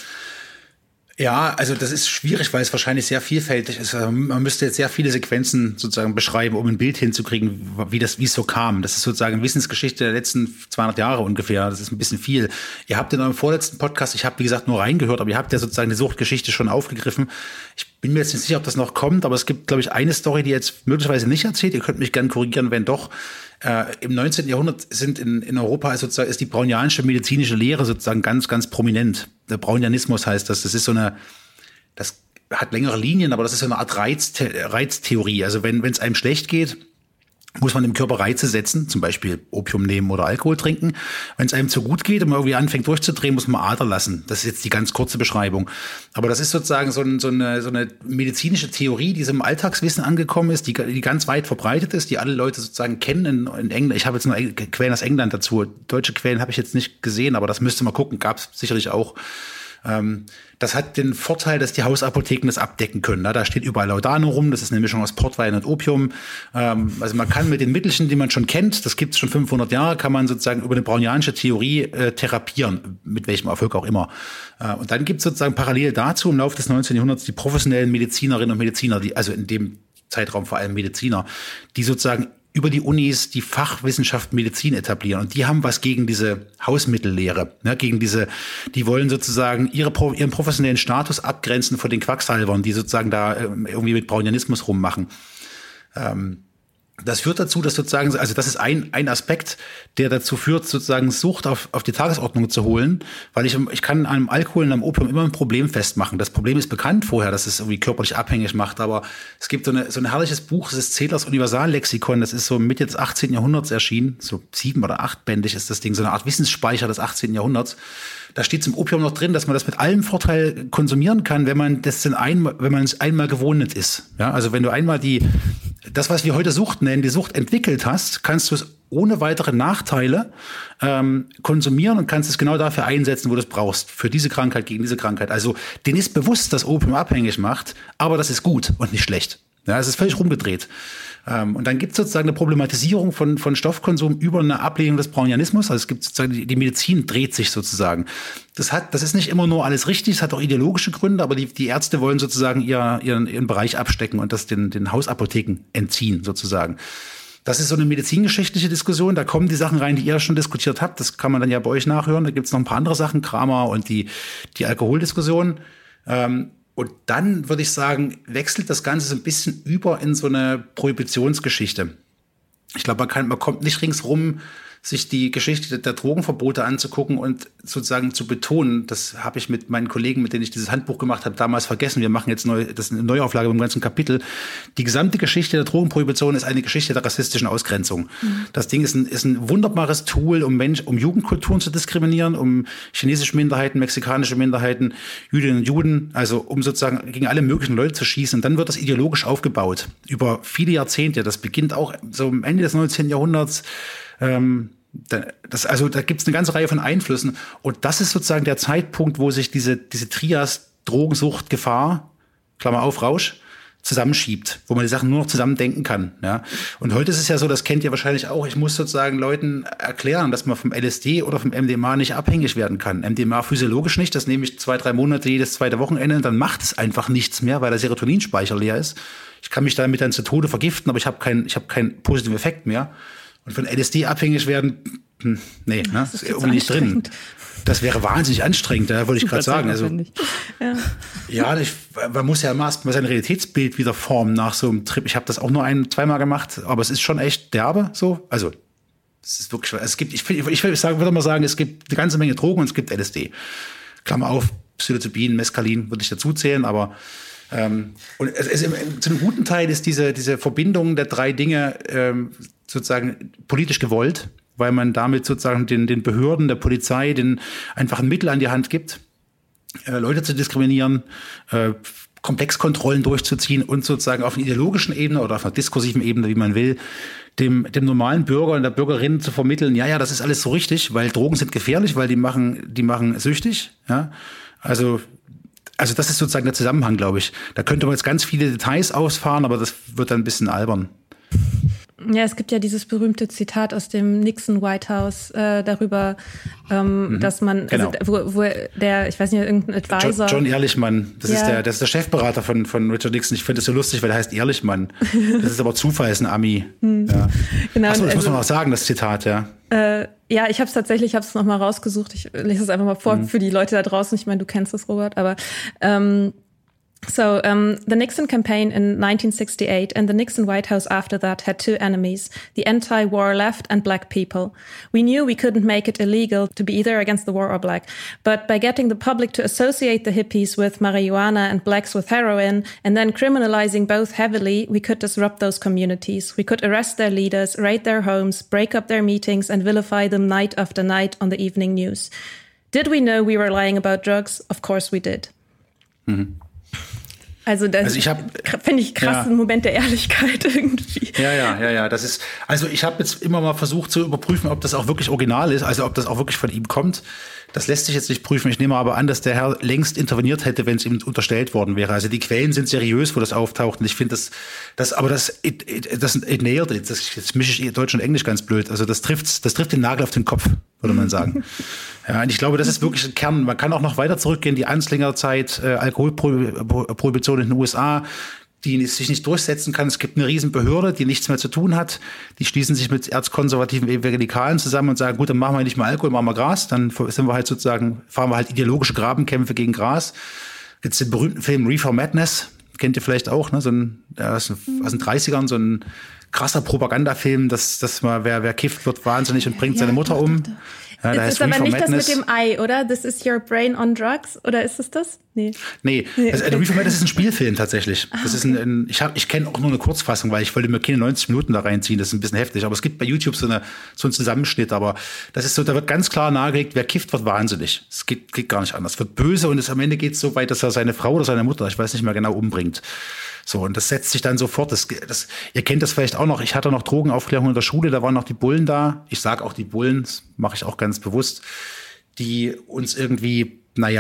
Ja, also das ist schwierig, weil es wahrscheinlich sehr vielfältig ist. Man müsste jetzt sehr viele Sequenzen sozusagen beschreiben, um ein Bild hinzukriegen, wie es so kam. Das ist sozusagen Wissensgeschichte der letzten 200 Jahre ungefähr. Das ist ein bisschen viel. Ihr habt in eurem vorletzten Podcast, ich habe wie gesagt nur reingehört, aber ihr habt ja sozusagen die Suchtgeschichte schon aufgegriffen. Ich bin mir jetzt nicht sicher, ob das noch kommt, aber es gibt, glaube ich, eine Story, die jetzt möglicherweise nicht erzählt. Ihr könnt mich gerne korrigieren, wenn doch. Im 19. Jahrhundert sind in Europa sozusagen ist die brownianische medizinische Lehre sozusagen ganz, ganz prominent. Der Brownianismus heißt das. Das ist das hat längere Linien, aber das ist so eine Art Reiztheorie. Also wenn es einem schlecht geht, muss man dem Körper Reize setzen, zum Beispiel Opium nehmen oder Alkohol trinken. Wenn es einem zu gut geht und man irgendwie anfängt durchzudrehen, muss man Ader lassen. Das ist jetzt die ganz kurze Beschreibung. Aber das ist sozusagen so eine medizinische Theorie, die so im Alltagswissen angekommen ist, die ganz weit verbreitet ist, die alle Leute sozusagen kennen in England. Ich habe jetzt nur Quellen aus England dazu. Deutsche Quellen habe ich jetzt nicht gesehen, aber das müsste man gucken. Gab es sicherlich auch. Das hat den Vorteil, dass die Hausapotheken das abdecken können. Da steht überall Laudano rum, das ist eine Mischung aus Portwein und Opium. Also man kann mit den Mittelchen, die man schon kennt, das gibt es schon 500 Jahre, kann man sozusagen über eine brownianische Theorie therapieren, mit welchem Erfolg auch immer. Und dann gibt es sozusagen parallel dazu im Laufe des 19. Jahrhunderts die professionellen Medizinerinnen und Mediziner, also in dem Zeitraum vor allem Mediziner, die sozusagen über die Unis die Fachwissenschaft Medizin etablieren. Und die haben was gegen diese Hausmittellehre, ne, die wollen sozusagen ihren professionellen Status abgrenzen von den Quacksalbern, die sozusagen da irgendwie mit Brownianismus rummachen. Das führt dazu, dass sozusagen, also das ist ein Aspekt, der dazu führt, sozusagen Sucht auf die Tagesordnung zu holen, weil ich kann an einem Alkohol und einem Opium immer ein Problem festmachen. Das Problem ist bekannt vorher, dass es irgendwie körperlich abhängig macht, aber es gibt so ein herrliches Buch, das ist Zehlers Universallexikon, das ist so Mitte des 18. Jahrhunderts erschienen, so 7- oder 8-bändig ist das Ding, so eine Art Wissensspeicher des 18. Jahrhunderts. Da steht zum Opium noch drin, dass man das mit allem Vorteil konsumieren kann, wenn man es einmal gewohnt ist. Ja, also wenn du einmal das, was wir heute Sucht nennen, die Sucht entwickelt hast, kannst du es ohne weitere Nachteile konsumieren und kannst es genau dafür einsetzen, wo du es brauchst. Für diese Krankheit, gegen diese Krankheit. Also denen ist bewusst, dass Opium abhängig macht, aber das ist gut und nicht schlecht. Ja, es ist völlig rumgedreht. Und dann gibt es sozusagen eine Problematisierung von Stoffkonsum über eine Ablehnung des Brownianismus. Also es gibt sozusagen, die Medizin dreht sich sozusagen. Das ist nicht immer nur alles richtig, es hat auch ideologische Gründe, aber die Ärzte wollen sozusagen ihren Bereich abstecken und das den Hausapotheken entziehen sozusagen. Das ist so eine medizingeschichtliche Diskussion, da kommen die Sachen rein, die ihr schon diskutiert habt. Das kann man dann ja bei euch nachhören. Da gibt es noch ein paar andere Sachen, Kramer und die Alkoholdiskussion. Und dann würde ich sagen, wechselt das Ganze so ein bisschen über in so eine Prohibitionsgeschichte. Ich glaube, man kommt nicht ringsrum, sich die Geschichte der Drogenverbote anzugucken und sozusagen zu betonen. Das habe ich mit meinen Kollegen, mit denen ich dieses Handbuch gemacht habe, damals vergessen. Wir machen jetzt das ist eine Neuauflage beim ganzen Kapitel. Die gesamte Geschichte der Drogenprohibition ist eine Geschichte der rassistischen Ausgrenzung. Das Ding ist ein wunderbares Tool, um Jugendkulturen zu diskriminieren, um chinesische Minderheiten, mexikanische Minderheiten, Jüdinnen und Juden, also um sozusagen gegen alle möglichen Leute zu schießen. Und dann wird das ideologisch aufgebaut über viele Jahrzehnte. Das beginnt auch so am Ende des 19. Jahrhunderts. Da gibt es eine ganze Reihe von Einflüssen. Und das ist sozusagen der Zeitpunkt, wo sich diese Trias Drogensucht, Gefahr, Klammer auf, Rausch, zusammenschiebt, wo man die Sachen nur noch zusammen denken kann. Ja. Und heute ist es ja so, das kennt ihr wahrscheinlich auch, ich muss sozusagen Leuten erklären, dass man vom LSD oder vom MDMA nicht abhängig werden kann. MDMA physiologisch nicht, das nehme ich 2-3 Monate jedes zweite Wochenende und dann macht es einfach nichts mehr, weil der Serotoninspeicher leer ist. Ich kann mich damit dann zu Tode vergiften, aber ich habe keinen positiven Effekt mehr. Und von LSD abhängig werden, nee, ne, ist irgendwie nicht drin. Das wäre wahnsinnig anstrengend, da wollte ich gerade sagen. Also, man muss ja mal sein Realitätsbild wieder formen nach so einem Trip. Ich habe das auch nur 1-2 Mal gemacht, aber es ist schon echt derbe so. Also, es ist wirklich, würde mal sagen, es gibt eine ganze Menge Drogen und es gibt LSD. Klammer auf, Psilocybin, Mescalin würde ich dazu zählen, aber und zu einem guten Teil ist diese Verbindung der 3 Dinge sozusagen politisch gewollt, weil man damit sozusagen den Behörden, der Polizei, einfach ein Mittel an die Hand gibt, Leute zu diskriminieren, Komplexkontrollen durchzuziehen und sozusagen auf einer ideologischen Ebene oder auf einer diskursiven Ebene, wie man will, dem normalen Bürger und der Bürgerin zu vermitteln, ja, das ist alles so richtig, weil Drogen sind gefährlich, weil die machen süchtig, ja, also das ist sozusagen der Zusammenhang, glaube ich. Da könnte man jetzt ganz viele Details ausfahren, aber das wird dann ein bisschen albern. Ja, es gibt ja dieses berühmte Zitat aus dem Nixon White House darüber, dass man, genau. also, wo der, ich weiß nicht, irgendein Advisor. John Ehrlichmann, das ist der Chefberater von Richard Nixon. Ich finde das so lustig, weil der heißt Ehrlichmann. Das ist aber Zufall, ist ein Ami. Ja. Genau. Achso, das muss man auch sagen, das Zitat, ja. Ja, ich habe es noch mal rausgesucht. Ich lese es einfach mal vor für die Leute da draußen. Ich meine, du kennst das, Robert, aber the Nixon campaign in 1968 and the Nixon White House after that had 2 enemies, the anti-war left and black people. We knew we couldn't make it illegal to be either against the war or black, but by getting the public to associate the hippies with marijuana and blacks with heroin and then criminalizing both heavily, we could disrupt those communities. We could arrest their leaders, raid their homes, break up their meetings and vilify them night after night on the evening news. Did we know we were lying about drugs? Of course we did. Mhm. Also das finde ich krass, ein Moment der Ehrlichkeit irgendwie. Ja. Das ist, also ich habe jetzt immer mal versucht zu überprüfen, ob das auch wirklich original ist, also ob das auch wirklich von ihm kommt. Das lässt sich jetzt nicht prüfen. Ich nehme aber an, dass der Herr längst interveniert hätte, wenn es ihm unterstellt worden wäre. Also die Quellen sind seriös, wo das auftaucht. Und ich finde das nailed it. Jetzt mische ich Deutsch und Englisch ganz blöd. Also das trifft den Nagel auf den Kopf, würde man sagen. Ja, und ich glaube, das ist wirklich ein Kern. Man kann auch noch weiter zurückgehen, die Anslinger-Zeit, Alkoholprohibition in den USA, die sich nicht durchsetzen kann. Es gibt eine riesen Behörde, die nichts mehr zu tun hat. Die schließen sich mit erzkonservativen Evangelikalen zusammen und sagen, gut, dann machen wir nicht mehr Alkohol, machen wir Gras. Dann fahren wir halt ideologische Grabenkämpfe gegen Gras. Jetzt den berühmten Film Reefer Madness, kennt ihr vielleicht auch, ne? Aus den 30ern, so ein krasser Propagandafilm, dass mal wer kifft, wird wahnsinnig und bringt seine Mutter um. Ja, das ist aber nicht Madness. Das mit dem Ei, oder? This is your brain on drugs? Oder ist es das? Nee. Also, Reefer Madness ist ein Spielfilm tatsächlich. Das ist ich kenne auch nur eine Kurzfassung, weil ich wollte mir keine 90 Minuten da reinziehen. Das ist ein bisschen heftig. Aber es gibt bei YouTube so einen Zusammenschnitt. Aber das ist so, da wird ganz klar nahegelegt, wer kifft, wird wahnsinnig. Es geht gar nicht anders. Wird böse und am Ende geht es so weit, dass er seine Frau oder seine Mutter, ich weiß nicht mehr genau, umbringt. So, und das setzt sich dann so fort. Ihr kennt das vielleicht auch noch. Ich hatte noch Drogenaufklärung in der Schule, da waren noch die Bullen da. Ich sage auch die Bullen, das mache ich auch ganz bewusst, die uns irgendwie,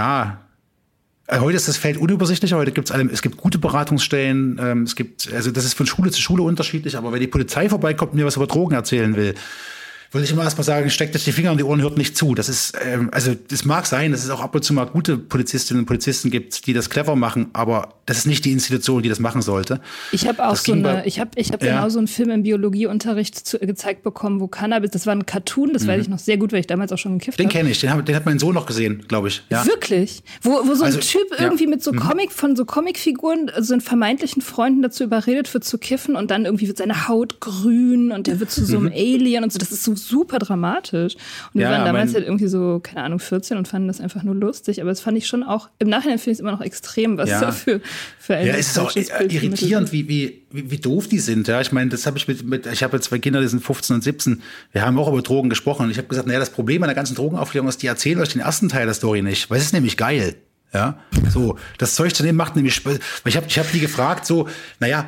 heute ist das Feld unübersichtlicher. Heute es gibt gute Beratungsstellen. Also das ist von Schule zu Schule unterschiedlich. Aber wenn die Polizei vorbeikommt und mir was über Drogen erzählen will, würde ich immer erstmal sagen, steckt euch die Finger in die Ohren, hört nicht zu. Das ist, also das mag sein, dass es auch ab und zu mal gute Polizistinnen und Polizisten gibt, die das clever machen, aber das ist nicht die Institution, die das machen sollte. Ich habe auch ich habe genau so einen Film im Biologieunterricht gezeigt bekommen, wo Cannabis, das war ein Cartoon, das weiß ich noch sehr gut, weil ich damals auch schon gekifft habe. Den kenne ich, den hat mein Sohn noch gesehen, glaube ich. Ja. Wirklich? Wo so ein Typ irgendwie mit so von so Comicfiguren, so einen vermeintlichen Freunden dazu überredet wird zu kiffen und dann irgendwie wird seine Haut grün und der wird zu so einem Alien und so. Das ist so super dramatisch. Und wir waren damals halt irgendwie so, keine Ahnung, 14 und fanden das einfach nur lustig. Aber das fand ich schon auch, im Nachhinein finde ich es immer noch extrem, was da für ein es ist auch irritierend, wie doof die sind. Ja, ich meine, das habe ich ich habe jetzt 2 Kinder, die sind 15 und 17. Wir haben auch über Drogen gesprochen. Und ich habe gesagt, naja, das Problem an der ganzen Drogenaufklärung ist, die erzählen euch den ersten Teil der Story nicht. Weil es ist nämlich geil. Ja, so, das Zeug zu nehmen macht nämlich Spaß. Ich hab die gefragt, so, naja,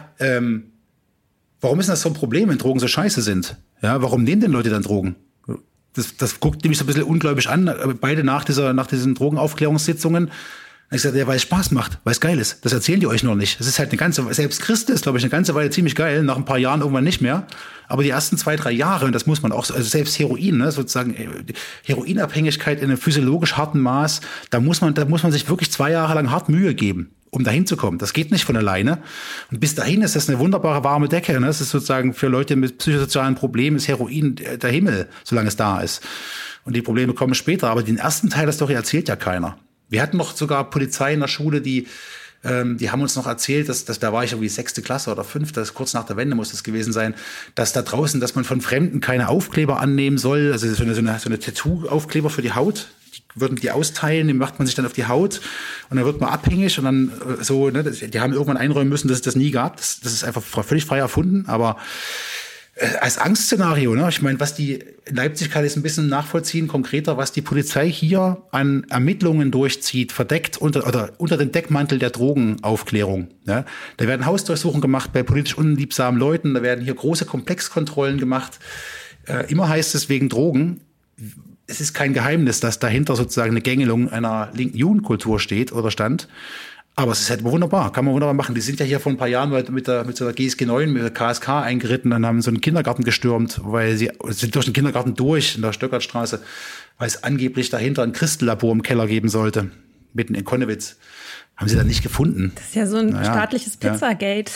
warum ist das so ein Problem, wenn Drogen so scheiße sind? Ja, warum nehmen denn Leute dann Drogen? Das guckt nämlich so ein bisschen ungläubig an, beide nach diesen Drogenaufklärungssitzungen. Ich sagte, ja, weil es Spaß macht, weil es geil ist. Das erzählen die euch noch nicht. Das ist halt selbst Christen ist, glaube ich, eine ganze Weile ziemlich geil, nach ein paar Jahren irgendwann nicht mehr. Aber die ersten 2, 3 Jahre, und das muss man auch, also selbst Heroin, ne, sozusagen, Heroinabhängigkeit in einem physiologisch harten Maß, da muss man sich wirklich 2 Jahre lang hart Mühe geben, um dahin zu kommen. Das geht nicht von alleine. Und bis dahin ist das eine wunderbare warme Decke. Ne? Das ist sozusagen für Leute mit psychosozialen Problemen ist Heroin der Himmel, solange es da ist. Und die Probleme kommen später. Aber den ersten Teil der Story erzählt ja keiner. Wir hatten noch sogar Polizei in der Schule, die haben uns noch erzählt, dass da war ich irgendwie 6. Klasse oder 5., kurz nach der Wende muss das gewesen sein, dass da draußen, dass man von Fremden keine Aufkleber annehmen soll, also so eine Tattoo-Aufkleber für die Haut, die würden die austeilen, die macht man sich dann auf die Haut und dann wird man abhängig und dann so, ne, die haben irgendwann einräumen müssen, dass es das nie gab, das ist einfach völlig frei erfunden, aber als Angstszenario, ne? Ich meine, was die in Leipzig kann ich es ein bisschen nachvollziehen, konkreter, was die Polizei hier an Ermittlungen durchzieht, verdeckt unter dem Deckmantel der Drogenaufklärung. Ne? Da werden Hausdurchsuchungen gemacht bei politisch unliebsamen Leuten, da werden hier große Komplexkontrollen gemacht. Immer heißt es wegen Drogen. Es ist kein Geheimnis, dass dahinter sozusagen eine Gängelung einer linken Jugendkultur steht oder stand. Aber es ist halt wunderbar, kann man wunderbar machen. Die sind ja hier vor ein paar Jahren mit so einer GSG 9, mit der KSK eingeritten und haben so einen Kindergarten gestürmt, weil sie sind durch den Kindergarten durch in der Stöckertstraße, weil es angeblich dahinter ein Christellabor im Keller geben sollte, mitten in Konnewitz. Haben sie dann nicht gefunden. Das ist ja so ein staatliches Pizzagate.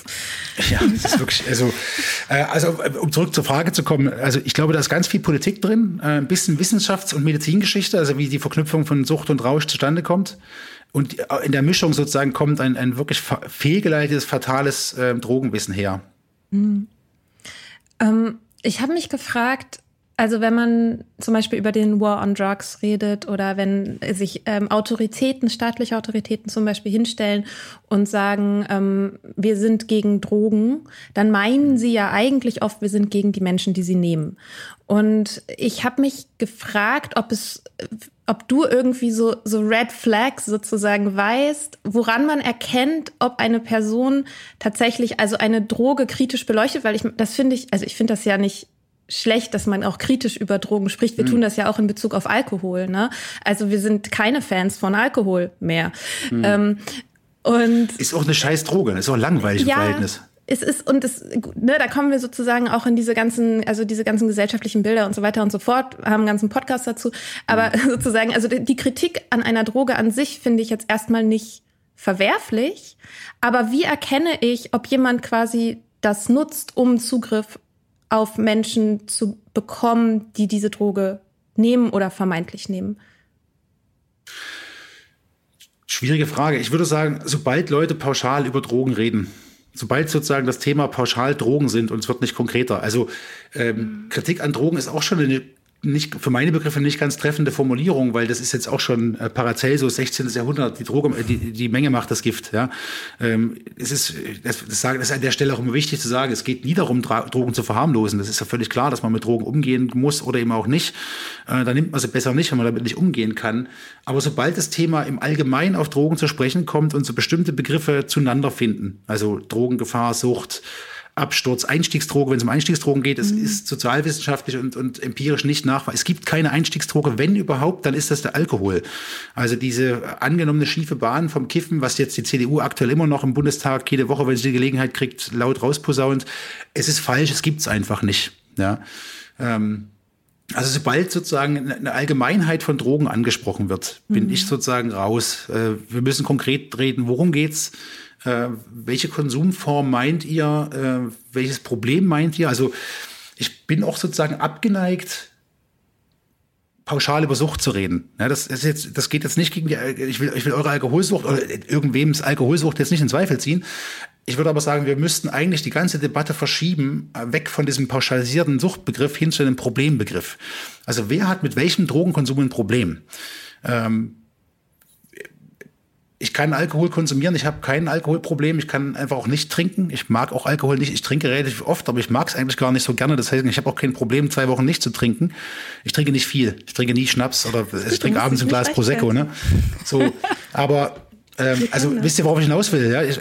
Ja, das ist wirklich, also um zurück zur Frage zu kommen, also ich glaube, da ist ganz viel Politik drin, ein bisschen Wissenschafts- und Medizingeschichte, also wie die Verknüpfung von Sucht und Rausch zustande kommt. Und in der Mischung sozusagen kommt ein wirklich fehlgeleitetes, fatales Drogenwissen her. Ich habe mich gefragt, also wenn man zum Beispiel über den War on Drugs redet oder wenn sich staatliche Autoritäten zum Beispiel hinstellen und sagen, wir sind gegen Drogen, dann meinen sie ja eigentlich oft, wir sind gegen die Menschen, die sie nehmen. Und ich habe mich gefragt, ob du irgendwie so Red Flags sozusagen weißt, woran man erkennt, ob eine Person tatsächlich also eine Droge kritisch beleuchtet, weil ich finde das ja nicht schlecht, dass man auch kritisch über Drogen spricht. Wir tun das ja auch in Bezug auf Alkohol, ne? Also wir sind keine Fans von Alkohol mehr. Und ist auch eine scheiß Droge, ist auch langweilig im Verhältnis. Es ist, da kommen wir sozusagen auch in diese ganzen gesellschaftlichen Bilder und so weiter und so fort, haben einen ganzen Podcast dazu. Aber sozusagen, also die Kritik an einer Droge an sich finde ich jetzt erstmal nicht verwerflich. Aber wie erkenne ich, ob jemand quasi das nutzt, um Zugriff auf Menschen zu bekommen, die diese Droge nehmen oder vermeintlich nehmen? Schwierige Frage. Ich würde sagen, sobald Leute pauschal über Drogen reden, sobald sozusagen das Thema pauschal Drogen sind und es wird nicht konkreter. Also Kritik an Drogen ist auch schon eine für meine Begriffe nicht ganz treffende Formulierung, weil das ist jetzt auch schon Paracelsus, 16. Jahrhundert, die Menge macht das Gift. Ja, das ist an der Stelle auch immer wichtig zu sagen, es geht nie darum, Drogen zu verharmlosen. Das ist ja völlig klar, dass man mit Drogen umgehen muss oder eben auch nicht. Da nimmt man sie besser nicht, wenn man damit nicht umgehen kann. Aber sobald das Thema im Allgemeinen auf Drogen zu sprechen kommt und so bestimmte Begriffe zueinander finden, also Drogengefahr, Sucht, Absturz, Einstiegsdroge, wenn es um Einstiegsdrogen geht, es ist sozialwissenschaftlich und empirisch nicht nachweisbar. Es gibt keine Einstiegsdroge, wenn überhaupt, dann ist das der Alkohol. Also diese angenommene schiefe Bahn vom Kiffen, was jetzt die CDU aktuell immer noch im Bundestag jede Woche, wenn sie die Gelegenheit kriegt, laut rausposaunt. Es ist falsch, es gibt's einfach nicht. Ja. Also sobald sozusagen eine Allgemeinheit von Drogen angesprochen wird, bin ich sozusagen raus. Wir müssen konkret reden, worum geht's? Welche Konsumform meint ihr? Welches Problem meint ihr? Also ich bin auch sozusagen abgeneigt, pauschal über Sucht zu reden. Ja, das geht jetzt nicht gegen ich will eure Alkoholsucht oder irgendwem's Alkoholsucht jetzt nicht in Zweifel ziehen. Ich würde aber sagen, wir müssten eigentlich die ganze Debatte verschieben, weg von diesem pauschalisierten Suchtbegriff hin zu einem Problembegriff. Also wer hat mit welchem Drogenkonsum ein Problem? Ich kann Alkohol konsumieren, ich habe kein Alkoholproblem, ich kann einfach auch nicht trinken. Ich mag auch Alkohol nicht, ich trinke relativ oft, aber ich mag es eigentlich gar nicht so gerne. Das heißt, ich habe auch kein Problem, 2 Wochen nicht zu trinken. Ich trinke nicht viel, ich trinke nie Schnaps oder ich trinke abends ein Glas Prosecco. Ne? So, aber also wisst ihr, worauf ich hinaus will? Ja?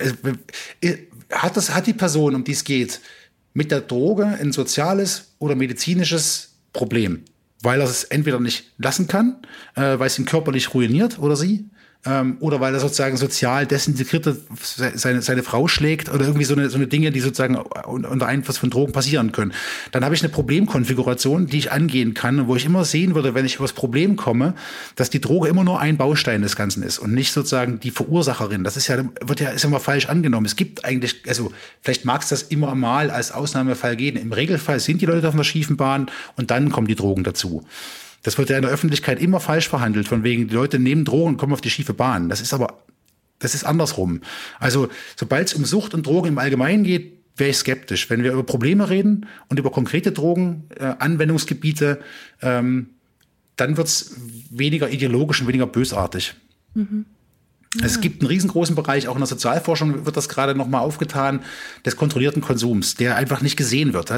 Hat die Person, um die es geht, mit der Droge ein soziales oder medizinisches Problem? Weil er es entweder nicht lassen kann, weil es ihn körperlich ruiniert oder sie, oder weil er sozusagen sozial desintegriert seine Frau schlägt oder irgendwie so eine Dinge, die sozusagen unter Einfluss von Drogen passieren können. Dann habe ich eine Problemkonfiguration, die ich angehen kann und wo ich immer sehen würde, wenn ich über das Problem komme, dass die Droge immer nur ein Baustein des Ganzen ist und nicht sozusagen die Verursacherin. Das ist immer falsch angenommen. Es gibt eigentlich, also vielleicht mag es das immer mal als Ausnahmefall gehen. Im Regelfall sind die Leute auf einer schiefen Bahn und dann kommen die Drogen dazu. Das wird ja in der Öffentlichkeit immer falsch verhandelt, von wegen, die Leute nehmen Drogen und kommen auf die schiefe Bahn. Das ist andersrum. Also, sobald es um Sucht und Drogen im Allgemeinen geht, wäre ich skeptisch. Wenn wir über Probleme reden und über konkrete Drogen, Anwendungsgebiete, dann wird's weniger ideologisch und weniger bösartig. Mhm. Ja. Es gibt einen riesengroßen Bereich, auch in der Sozialforschung wird das gerade nochmal aufgetan, des kontrollierten Konsums, der einfach nicht gesehen wird.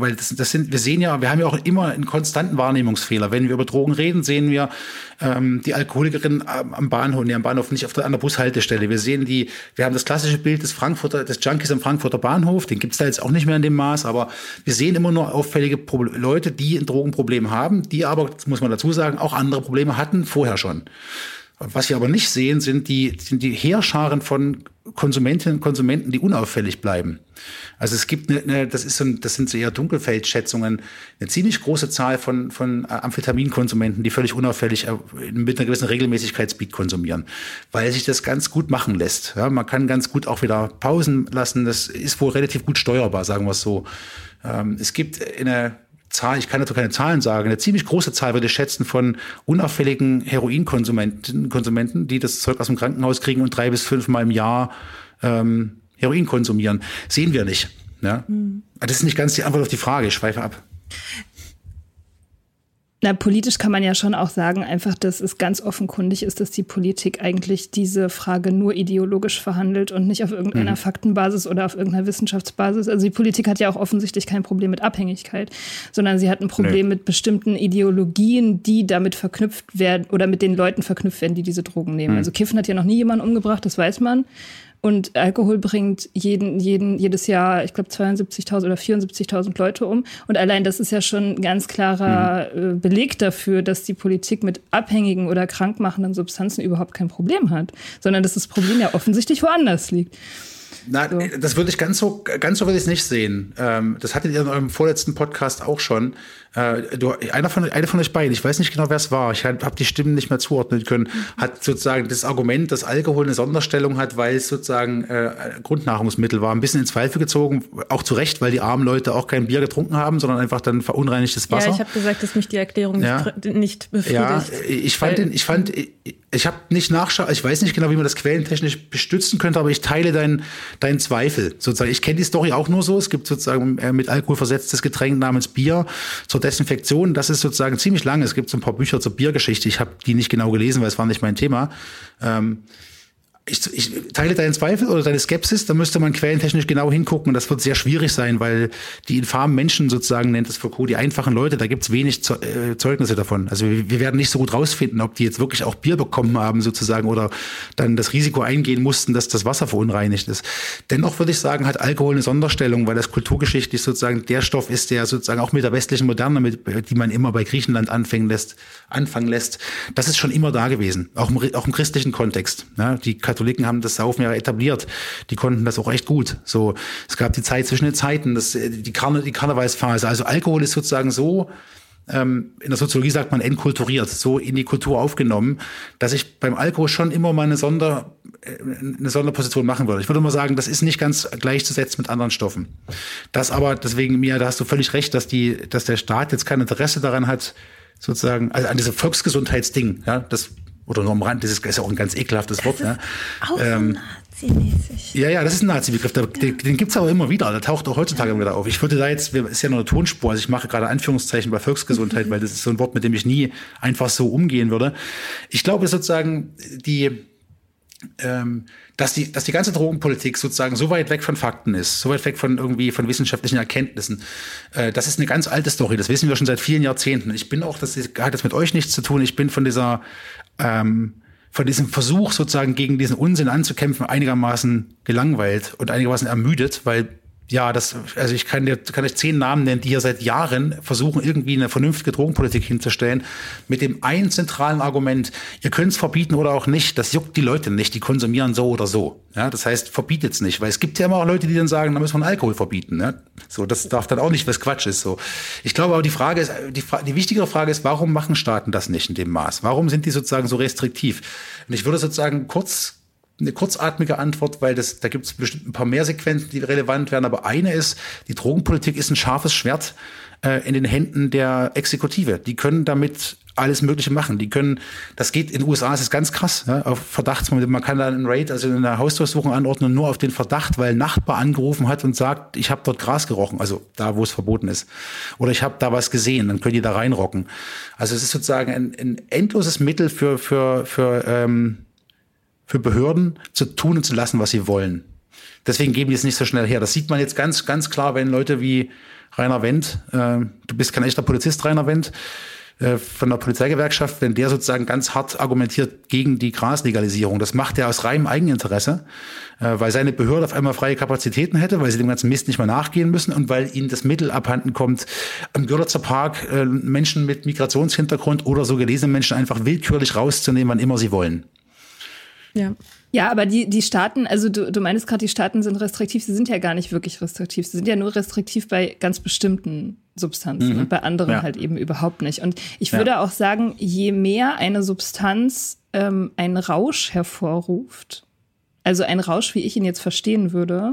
Wir haben ja auch immer einen konstanten Wahrnehmungsfehler. Wenn wir über Drogen reden, sehen wir die Alkoholikerin am Bahnhof, nicht an der Bushaltestelle. Wir haben das klassische Bild des Junkies am Frankfurter Bahnhof, den gibt's da jetzt auch nicht mehr in dem Maß, aber wir sehen immer nur auffällige Leute, die ein Drogenproblem haben, die aber, das muss man dazu sagen, auch andere Probleme hatten vorher schon. Was wir aber nicht sehen, sind die Heerscharen von Konsumentinnen und Konsumenten, die unauffällig bleiben. Also es gibt das sind so eher Dunkelfeldschätzungen, eine ziemlich große Zahl von Amphetaminkonsumenten, die völlig unauffällig mit einer gewissen Regelmäßigkeit Speed konsumieren, weil sich das ganz gut machen lässt. Ja, man kann ganz gut auch wieder Pausen lassen. Das ist wohl relativ gut steuerbar, sagen wir es so. Es gibt ich kann dazu keine Zahlen sagen, eine ziemlich große Zahl würde ich schätzen von unauffälligen Heroinkonsumenten, die das Zeug aus dem Krankenhaus kriegen und 3 bis 5 Mal im Jahr Heroin konsumieren. Sehen wir nicht. Ja? Das ist nicht ganz die Antwort auf die Frage, ich schweife ab. Na, politisch kann man ja schon auch sagen, einfach, dass es ganz offenkundig ist, dass die Politik eigentlich diese Frage nur ideologisch verhandelt und nicht auf irgendeiner Faktenbasis oder auf irgendeiner Wissenschaftsbasis. Also die Politik hat ja auch offensichtlich kein Problem mit Abhängigkeit, sondern sie hat ein Problem mit bestimmten Ideologien, die damit verknüpft werden oder mit den Leuten verknüpft werden, die diese Drogen nehmen. Also Kiffen hat ja noch nie jemanden umgebracht, das weiß man. Und Alkohol bringt jedes Jahr, ich glaube, 72.000 oder 74.000 Leute um. Und allein das ist ja schon ein ganz klarer Beleg dafür, dass die Politik mit abhängigen oder krankmachenden Substanzen überhaupt kein Problem hat, sondern dass das Problem ja offensichtlich woanders liegt. Na, so. Das würde ich ganz so würde ich es nicht sehen. Das hattet ihr in eurem vorletzten Podcast auch schon. Einer von euch beiden, ich weiß nicht genau, wer es war, ich habe die Stimmen nicht mehr zuordnen können, hat sozusagen das Argument, dass Alkohol eine Sonderstellung hat, weil es sozusagen Grundnahrungsmittel war, ein bisschen in Zweifel gezogen, auch zu Recht, weil die armen Leute auch kein Bier getrunken haben, sondern einfach dann verunreinigtes Wasser. Ja, ich habe gesagt, dass mich die Erklärung nicht befriedigt. Ja, ich habe nicht nachschauen, ich weiß nicht genau, wie man das quellentechnisch bestützen könnte, aber ich teile deinen Zweifel. Sozusagen, ich kenne die Story auch nur so. Es gibt sozusagen mit Alkohol versetztes Getränk namens Bier zur Desinfektion. Das ist sozusagen ziemlich lang. Es gibt so ein paar Bücher zur Biergeschichte. Ich habe die nicht genau gelesen, weil es war nicht mein Thema. Ich teile deinen Zweifel oder deine Skepsis, da müsste man quellentechnisch genau hingucken und das wird sehr schwierig sein, weil die infamen Menschen sozusagen, nennt es Foucault, die einfachen Leute, da gibt's wenig Zeugnisse davon. Also wir werden nicht so gut rausfinden, ob die jetzt wirklich auch Bier bekommen haben sozusagen oder dann das Risiko eingehen mussten, dass das Wasser verunreinigt ist. Dennoch würde ich sagen, hat Alkohol eine Sonderstellung, weil das kulturgeschichtlich sozusagen der Stoff ist, der sozusagen auch mit der westlichen Moderne, die man immer bei Griechenland anfangen lässt, das ist schon immer da gewesen, auch im christlichen Kontext. Ja, die Katholiken haben das Saufen ja etabliert. Die konnten das auch echt gut. So, es gab die Zeit zwischen den Zeiten, die Karnevalsphase. Also Alkohol ist sozusagen so in der Soziologie sagt man entkulturiert, so in die Kultur aufgenommen, dass ich beim Alkohol schon immer mal eine Sonderposition machen würde. Ich würde mal sagen, das ist nicht ganz gleichzusetzen mit anderen Stoffen. Das aber, deswegen, Mia, da hast du völlig recht, dass der Staat jetzt kein Interesse daran hat, sozusagen, also an diesem Volksgesundheitsding, ja, oder nur am Rand, das ist ja auch ein ganz ekelhaftes Wort. Das ist auch so nazimäßig. Ja, das ist ein Nazi-Begriff, den gibt's aber immer wieder, der taucht auch heutzutage immer wieder auf. Ich würde da jetzt, ist ja nur eine Tonspur, also ich mache gerade Anführungszeichen bei Volksgesundheit, weil das ist so ein Wort, mit dem ich nie einfach so umgehen würde. Ich glaube sozusagen, dass die ganze Drogenpolitik sozusagen so weit weg von Fakten ist, so weit weg von wissenschaftlichen Erkenntnissen. Das ist eine ganz alte Story, das wissen wir schon seit vielen Jahrzehnten. Ich bin auch, das hat jetzt mit euch nichts zu tun, ich bin von diesem Versuch sozusagen gegen diesen Unsinn anzukämpfen einigermaßen gelangweilt und einigermaßen ermüdet, weil ich kann euch 10 Namen nennen, die hier seit Jahren versuchen, irgendwie eine vernünftige Drogenpolitik hinzustellen, mit dem einen zentralen Argument, ihr könnt es verbieten oder auch nicht, das juckt die Leute nicht, die konsumieren so oder so. Ja, das heißt, verbietet es nicht, weil es gibt ja immer auch Leute, die dann sagen, da müssen wir Alkohol verbieten. Ja? So, das darf dann auch nicht, was Quatsch ist. So. Ich glaube aber, die wichtigere Frage ist, warum machen Staaten das nicht in dem Maß? Warum sind die sozusagen so restriktiv? Und ich würde sozusagen eine kurzatmige Antwort, weil da gibt es bestimmt ein paar mehr Sequenzen, die relevant werden. Aber eine ist, die Drogenpolitik ist ein scharfes Schwert in den Händen der Exekutive. Die können damit alles Mögliche machen. Das geht in den USA, ist es ganz krass, ja, auf Verdachtsmomente. Man kann da einen Raid, also eine Hausdurchsuchung anordnen, nur auf den Verdacht, weil ein Nachbar angerufen hat und sagt, ich habe dort Gras gerochen, also da, wo es verboten ist. Oder ich habe da was gesehen, dann können die da reinrocken. Also es ist sozusagen ein endloses Mittel für Behörden zu tun und zu lassen, was sie wollen. Deswegen geben die es nicht so schnell her. Das sieht man jetzt ganz, ganz klar, wenn Leute wie Rainer Wendt, du bist kein echter Polizist, Rainer Wendt, von der Polizeigewerkschaft, wenn der sozusagen ganz hart argumentiert gegen die Graslegalisierung. Das macht er aus reinem Eigeninteresse, weil seine Behörde auf einmal freie Kapazitäten hätte, weil sie dem ganzen Mist nicht mehr nachgehen müssen und weil ihnen das Mittel abhanden kommt, am Görlitzer Park Menschen mit Migrationshintergrund oder so gelesene Menschen einfach willkürlich rauszunehmen, wann immer sie wollen. Ja, aber die Staaten, also du meinst gerade, die Staaten sind restriktiv, sie sind ja gar nicht wirklich restriktiv. Sie sind ja nur restriktiv bei ganz bestimmten Substanzen und bei anderen halt eben überhaupt nicht. Und ich würde auch sagen, je mehr eine Substanz einen Rausch hervorruft, also ein Rausch, wie ich ihn jetzt verstehen würde,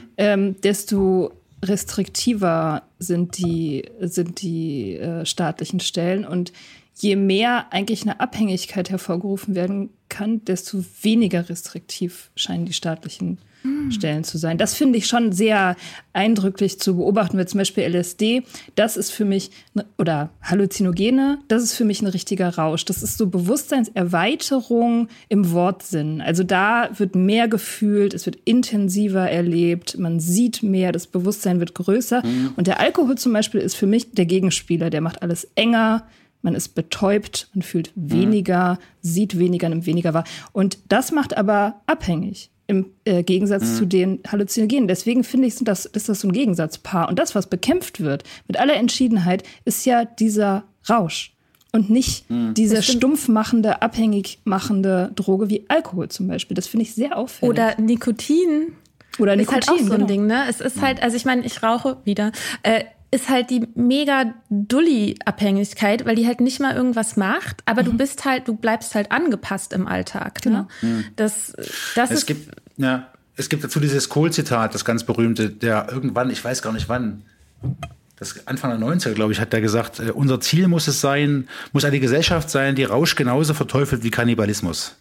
desto restriktiver sind die staatlichen Stellen und je mehr eigentlich eine Abhängigkeit hervorgerufen werden kann, desto weniger restriktiv scheinen die staatlichen Stellen zu sein. Das finde ich schon sehr eindrücklich zu beobachten, weil zum Beispiel LSD, das ist für mich, oder Halluzinogene, das ist für mich ein richtiger Rausch. Das ist so Bewusstseinserweiterung im Wortsinn. Also da wird mehr gefühlt, es wird intensiver erlebt, man sieht mehr, das Bewusstsein wird größer. Und der Alkohol zum Beispiel ist für mich der Gegenspieler, der macht alles enger, man ist betäubt, man fühlt weniger, sieht weniger, nimmt weniger wahr. Und das macht aber abhängig im Gegensatz zu den Halluzinogenen. Deswegen finde ich, ist das so ein Gegensatzpaar. Und das, was bekämpft wird, mit aller Entschiedenheit, ist ja dieser Rausch. Und nicht diese stumpf machende, abhängig machende Droge wie Alkohol zum Beispiel. Das finde ich sehr auffällig. Oder Nikotin. Oder Nikotin, ist halt auch so ein Ding, ne? Es ist halt, also ich meine, ich rauche wieder, ist halt die mega Dulli-Abhängigkeit, weil die halt nicht mal irgendwas macht, aber du bleibst halt angepasst im Alltag. Ne? Das es gibt dazu dieses Kohl-Zitat, das ganz berühmte, der irgendwann, ich weiß gar nicht wann, das Anfang der 90er, glaube ich, hat der gesagt, unser Ziel muss eine Gesellschaft sein, die Rausch genauso verteufelt wie Kannibalismus.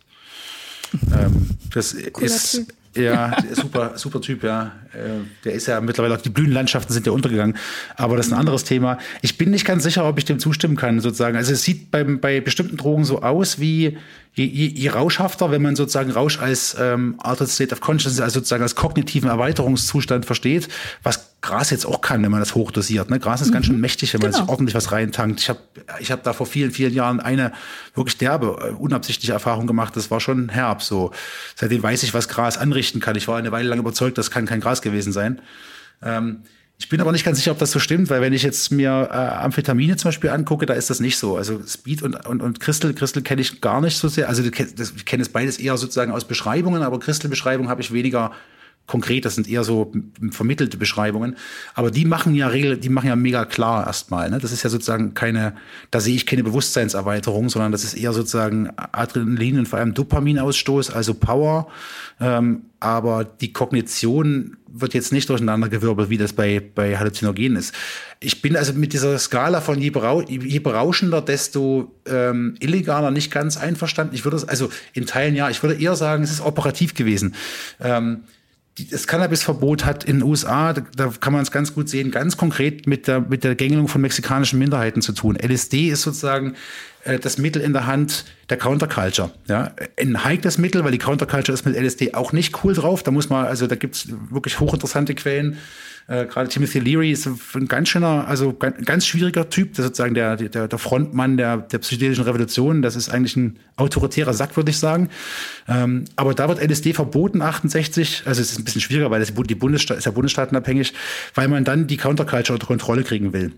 Das ist Typ. Ja, super Typ, ja. Der ist ja mittlerweile, auch die Blühenlandschaften sind ja untergegangen. Aber das ist ein anderes Thema. Ich bin nicht ganz sicher, ob ich dem zustimmen kann, sozusagen. Also es sieht bei bestimmten Drogen so aus, wie je rauschhafter, wenn man sozusagen Rausch als Altered State of Consciousness, also sozusagen als kognitiven Erweiterungszustand versteht, was Gras jetzt auch kann, wenn man das hochdosiert. Ne? Gras ist ganz schön mächtig, wenn man sich ordentlich was reintankt. Ich hab da vor vielen, vielen Jahren eine wirklich derbe, unabsichtliche Erfahrung gemacht. Das war schon herb. So. Seitdem weiß ich, was Gras anrichten kann. Ich war eine Weile lang überzeugt, das kann kein Gras gewesen sein. Ich bin aber nicht ganz sicher, ob das so stimmt, weil wenn ich jetzt mir Amphetamine zum Beispiel angucke, da ist das nicht so. Also Speed und Crystal kenne ich gar nicht so sehr. Also ich kenne es beides eher sozusagen aus Beschreibungen, aber Crystal-Beschreibungen habe ich weniger konkret, das sind eher so vermittelte Beschreibungen. Aber die machen ja mega klar erstmal. Ne? Das ist ja sozusagen da sehe ich keine Bewusstseinserweiterung, sondern das ist eher sozusagen Adrenalin und vor allem Dopaminausstoß, also Power. Aber die Kognition wird jetzt nicht durcheinandergewirbelt, wie das bei Halluzinogenen ist. Ich bin also mit dieser Skala von je berauschender, desto illegaler nicht ganz einverstanden. In Teilen ja, ich würde eher sagen, es ist operativ gewesen. Das Cannabisverbot hat in den USA, da kann man es ganz gut sehen, ganz konkret mit der Gängelung von mexikanischen Minderheiten zu tun. LSD ist sozusagen das Mittel in der Hand der Counterculture. Ja? Ein heikles Mittel, weil die Counterculture ist mit LSD auch nicht cool drauf. Da gibt's wirklich hochinteressante Quellen. Gerade Timothy Leary ist ein ganz schwieriger Typ, der sozusagen der Frontmann der psychedelischen Revolution. Das ist eigentlich ein autoritärer Sack, würde ich sagen. Aber da wird LSD verboten, 68. Also es ist ein bisschen schwieriger, weil ist ja bundesstaatenabhängig, weil man dann die Counterculture unter Kontrolle kriegen will.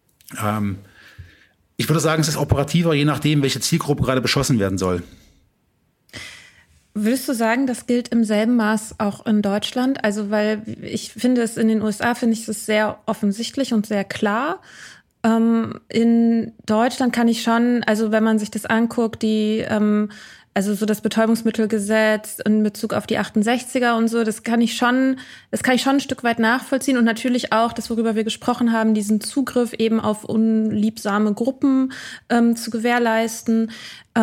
Ich würde sagen, es ist operativer, je nachdem, welche Zielgruppe gerade beschossen werden soll. Würdest du sagen, das gilt im selben Maß auch in Deutschland? Also, weil ich finde es in den USA, finde ich es sehr offensichtlich und sehr klar. In Deutschland kann ich schon, also wenn man sich das anguckt, also so das Betäubungsmittelgesetz in Bezug auf die 68er und so, das kann ich schon ein Stück weit nachvollziehen und natürlich auch das, worüber wir gesprochen haben, diesen Zugriff eben auf unliebsame Gruppen zu gewährleisten.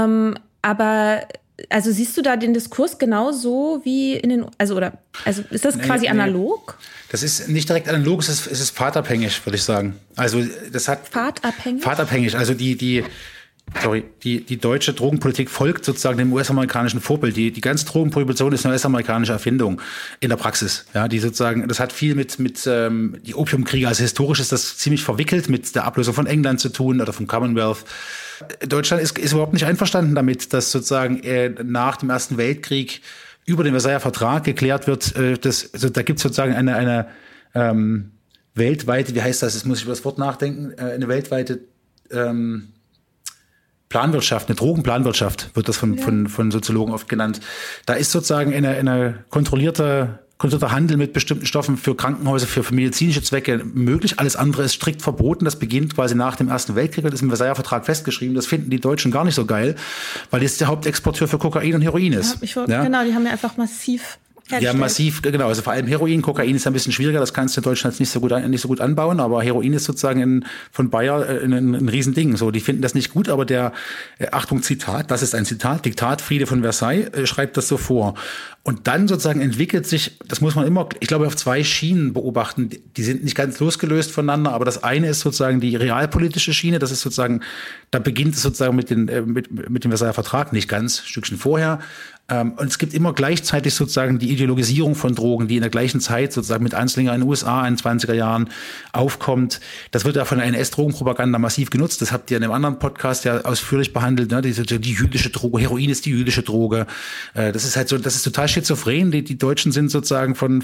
Aber also siehst du da den Diskurs genauso wie also ist das quasi analog? Das ist nicht direkt analog, es ist pfadabhängig, würde ich sagen. Also das hat Pfadabhängig. Also die deutsche Drogenpolitik folgt sozusagen dem US-amerikanischen Vorbild. Die ganze Drogenprohibition ist eine US-amerikanische Erfindung in der Praxis. Ja, die sozusagen, das hat viel mit die Opiumkriege, also historisch ist das ziemlich verwickelt mit der Ablösung von England zu tun oder vom Commonwealth. Deutschland ist überhaupt nicht einverstanden damit, dass sozusagen nach dem Ersten Weltkrieg über den Versailler Vertrag geklärt wird, da gibt es sozusagen eine weltweite, wie heißt das, jetzt muss ich über das Wort nachdenken, eine weltweite Planwirtschaft, eine Drogenplanwirtschaft wird das von Soziologen oft genannt. Da ist sozusagen eine kontrollierter Handel mit bestimmten Stoffen für Krankenhäuser, für medizinische Zwecke möglich. Alles andere ist strikt verboten. Das beginnt quasi nach dem Ersten Weltkrieg. Das ist im Versailler Vertrag festgeschrieben. Das finden die Deutschen gar nicht so geil, weil es der Hauptexporteur für Kokain und Heroin ist. Genau, die haben ja einfach massiv hergestellt. Ja, massiv, genau. Also vor allem Heroin, Kokain ist ein bisschen schwieriger. Das kannst du in Deutschland jetzt nicht so gut anbauen. Aber Heroin ist sozusagen von Bayer ein Riesending. So, die finden das nicht gut. Aber Achtung, Zitat, das ist ein Zitat, Diktatfriede von Versailles schreibt das so vor. Und dann sozusagen entwickelt sich, das muss man immer, ich glaube, auf zwei Schienen beobachten. Die sind nicht ganz losgelöst voneinander, aber das eine ist sozusagen die realpolitische Schiene. Das ist sozusagen, da beginnt es sozusagen mit dem Versailler Vertrag, nicht ganz, ein Stückchen vorher. Und es gibt immer gleichzeitig sozusagen die Ideologisierung von Drogen, die in der gleichen Zeit sozusagen mit Anslinger in den USA in den 20er Jahren aufkommt. Das wird ja von der NS-Drogenpropaganda massiv genutzt. Das habt ihr in einem anderen Podcast ja ausführlich behandelt. Ne? Die jüdische Droge, Heroin ist die jüdische Droge. Das ist halt so, das ist total schizophren. Die Deutschen sind sozusagen von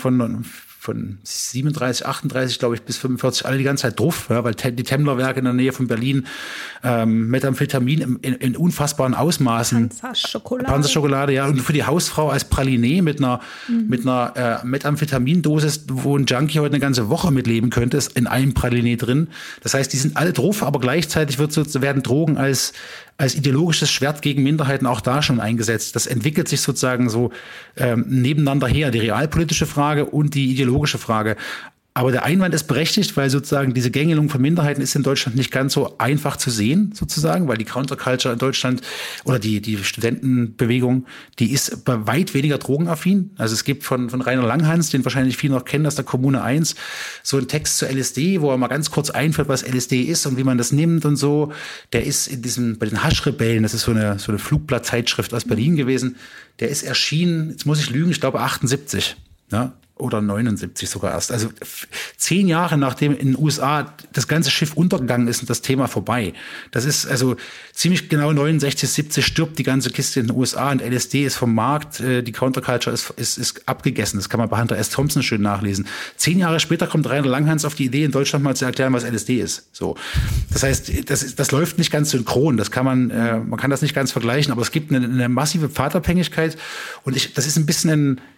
37, 38, glaube ich, bis 45 alle die ganze Zeit drauf, ja, weil die Temmler-Werke in der Nähe von Berlin Methamphetamin in unfassbaren Ausmaßen. Panzerschokolade, ja, und für die Hausfrau als Pralinee mit einer Methamphetamindosis, wo ein Junkie heute eine ganze Woche mitleben könnte, ist in einem Pralinee drin. Das heißt, die sind alle drauf, aber gleichzeitig werden Drogen als ideologisches Schwert gegen Minderheiten auch da schon eingesetzt. Das entwickelt sich sozusagen so nebeneinander her, die realpolitische Frage und die ideologische Frage. Aber der Einwand ist berechtigt, weil sozusagen diese Gängelung von Minderheiten ist in Deutschland nicht ganz so einfach zu sehen, sozusagen, weil die Counterculture in Deutschland oder die Studentenbewegung, die ist weit weniger drogenaffin. Also es gibt von Rainer Langhans, den wahrscheinlich viele noch kennen aus der Kommune 1, so einen Text zu LSD, wo er mal ganz kurz einführt, was LSD ist und wie man das nimmt und so. Der ist bei den Haschrebellen, das ist so eine Flugblattzeitschrift aus Berlin gewesen, der ist erschienen, jetzt muss ich lügen, ich glaube 78, ja. Oder 79 sogar erst. Also 10 Jahre nachdem in den USA das ganze Schiff untergegangen ist und das Thema vorbei. Das ist also ziemlich genau 69, 70 stirbt die ganze Kiste in den USA und LSD ist vom Markt. Die Counterculture ist abgegessen. Das kann man bei Hunter S. Thompson schön nachlesen. 10 Jahre später kommt Rainer Langhans auf die Idee, in Deutschland mal zu erklären, was LSD ist. So. Das heißt, das läuft nicht ganz synchron. Das kann man kann das nicht ganz vergleichen, aber es gibt eine massive Pfadabhängigkeit und das ist ein bisschen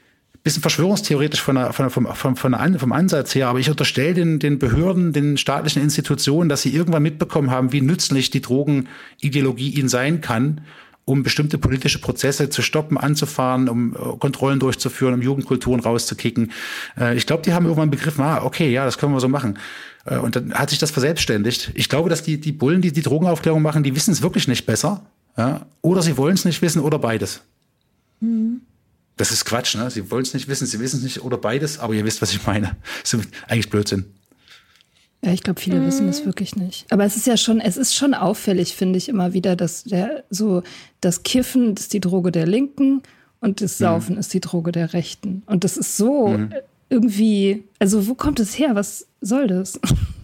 bisschen verschwörungstheoretisch vom Ansatz her, aber ich unterstelle den Behörden, den staatlichen Institutionen, dass sie irgendwann mitbekommen haben, wie nützlich die Drogenideologie ihnen sein kann, um bestimmte politische Prozesse zu stoppen, anzufahren, um Kontrollen durchzuführen, um Jugendkulturen rauszukicken. Ich glaube, die haben irgendwann begriffen, okay, ja, das können wir so machen. Und dann hat sich das verselbstständigt. Ich glaube, dass die Bullen, die Drogenaufklärung machen, die wissen es wirklich nicht besser. Ja? Oder sie wollen es nicht wissen oder beides. Mhm. Das ist Quatsch, ne? Sie wollen es nicht wissen, sie wissen es nicht oder beides, aber ihr wisst, was ich meine. Das ist eigentlich Blödsinn. Ja, ich glaube, viele wissen das wirklich nicht. Aber es ist schon auffällig, finde ich immer wieder, dass das Kiffen ist die Droge der Linken und das Saufen ist die Droge der Rechten. Und das ist so irgendwie, also wo kommt es her? Was soll das?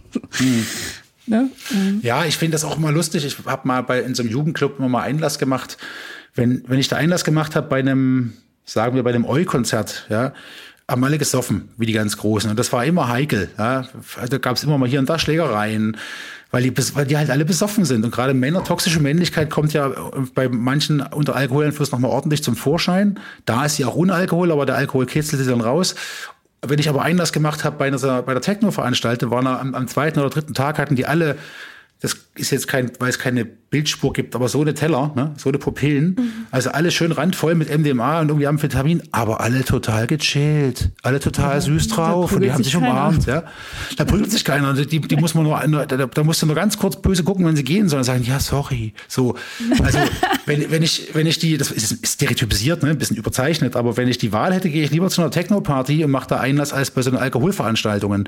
Ne? Ja, ich finde das auch immer lustig. Ich habe mal in so einem Jugendclub immer mal Einlass gemacht. Wenn ich da Einlass gemacht habe bei einem Oi-Konzert, ja, haben alle gesoffen, wie die ganz Großen. Und das war immer heikel. Ja. Da gab es immer mal hier und da Schlägereien, weil die halt alle besoffen sind. Und gerade toxische Männlichkeit kommt ja bei manchen unter Alkoholeinfluss nochmal ordentlich zum Vorschein. Da ist sie auch ohne Alkohol, aber der Alkohol kitzelt sie dann raus. Wenn ich aber Einlass gemacht habe bei der Techno-Veranstaltung, waren am 2. oder 3. Tag hatten die alle, das ist jetzt weil es keine Bildspur gibt, aber so eine Teller, ne, so eine Pupillen, also alle schön randvoll mit MDMA und irgendwie Amphetamin, aber alle total gechillt, alle total süß drauf und die haben sich umarmt, ja. Da prügelt sich keiner, die muss man da musst du nur ganz kurz böse gucken, wenn sie gehen, sondern sagen, ja, sorry, so. Also, wenn ich die, das ist stereotypisiert, ne, ein bisschen überzeichnet, aber wenn ich die Wahl hätte, gehe ich lieber zu einer Techno-Party und mache da Einlass als bei so einer Alkoholveranstaltungen.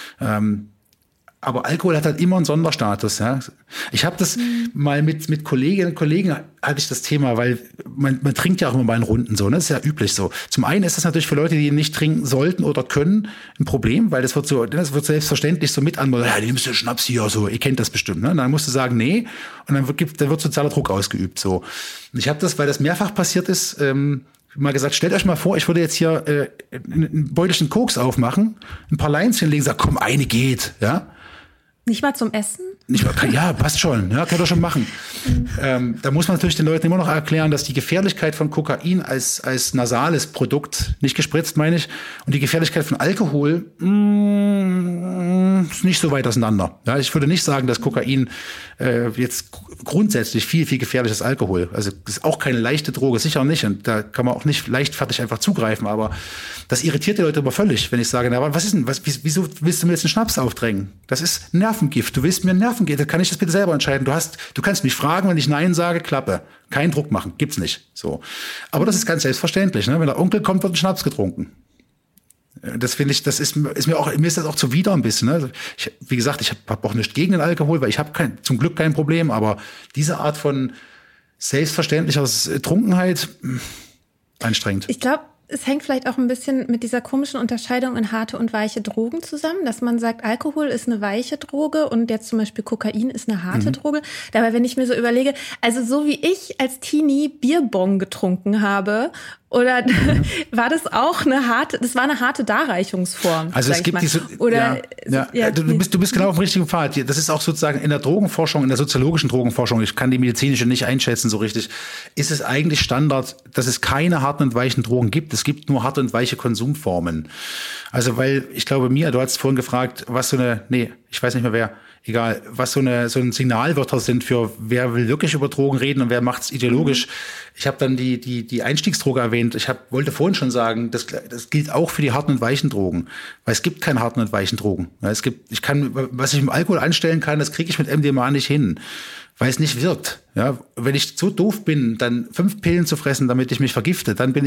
Aber Alkohol hat halt immer einen Sonderstatus. Ja. Ich habe das mal mit Kolleginnen und Kollegen, hatte ich das Thema, weil man trinkt ja auch immer mal in Runden so, ne? Das ist ja üblich so. Zum einen ist das natürlich für Leute, die nicht trinken sollten oder können, ein Problem, weil das wird selbstverständlich so mit anmoderiert, ja, nimmst du Schnaps hier, so, ihr kennt das bestimmt, ne? Und dann musst du sagen, nee, und dann wird sozialer Druck ausgeübt, so. Und ich habe das, weil das mehrfach passiert ist, mal gesagt, stellt euch mal vor, ich würde jetzt hier ein Beutelchen Koks aufmachen, ein paar Lines hinlegen, sag, komm, eine geht, ja. Nicht mal zum Essen? Ja, passt schon. Ja, könnt ihr schon machen. Da muss man natürlich den Leuten immer noch erklären, dass die Gefährlichkeit von Kokain als nasales Produkt, nicht gespritzt meine ich, und die Gefährlichkeit von Alkohol ist nicht so weit auseinander. Ja, ich würde nicht sagen, dass Kokain jetzt grundsätzlich viel, viel gefährlicher ist als Alkohol. Also das ist auch keine leichte Droge, sicher nicht. Und da kann man auch nicht leichtfertig einfach zugreifen. Aber das irritiert die Leute aber völlig, wenn ich sage, na, was ist denn, wieso willst du mir jetzt einen Schnaps aufdrängen? Das ist Nervengift. Du willst mir Nervengift. Da kann ich das bitte selber entscheiden. Du kannst mich fragen, wenn ich Nein sage, Klappe. Keinen Druck machen. Gibt's nicht. So. Aber das ist ganz selbstverständlich. Ne? Wenn der Onkel kommt, wird ein Schnaps getrunken. Das finde ich, mir ist das auch zuwider ein bisschen. Ne? Wie gesagt, ich habe auch nichts gegen den Alkohol, weil ich habe zum Glück kein Problem. Aber diese Art von selbstverständlicher Trunkenheit, anstrengend. Ich glaube, es hängt vielleicht auch ein bisschen mit dieser komischen Unterscheidung in harte und weiche Drogen zusammen, dass man sagt, Alkohol ist eine weiche Droge und jetzt zum Beispiel Kokain ist eine harte Droge. Dabei, wenn ich mir so überlege, also so wie ich als Teenie Bierbong getrunken habe, oder war das auch eine harte Darreichungsform? Also es gibt diese, oder, du bist genau auf dem richtigen Pfad. Das ist auch sozusagen in der Drogenforschung, in der soziologischen Drogenforschung, ich kann die medizinische nicht einschätzen so richtig, ist es eigentlich Standard, dass es keine harten und weichen Drogen gibt. Es gibt nur harte und weiche Konsumformen. Also weil, ich glaube du hast vorhin gefragt, was ich weiß nicht mehr wer, egal, was so ein Signalwörter sind für wer will wirklich über Drogen reden und wer macht's ideologisch. Ich habe dann die Einstiegsdroge erwähnt. Wollte vorhin schon sagen, das gilt auch für die harten und weichen Drogen, weil es gibt keine harten und weichen Drogen. Was ich mit Alkohol anstellen kann, das kriege ich mit MDMA nicht hin, weil es nicht wirkt. Ja, wenn ich so doof bin, dann 5 Pillen zu fressen, damit ich mich vergifte, damit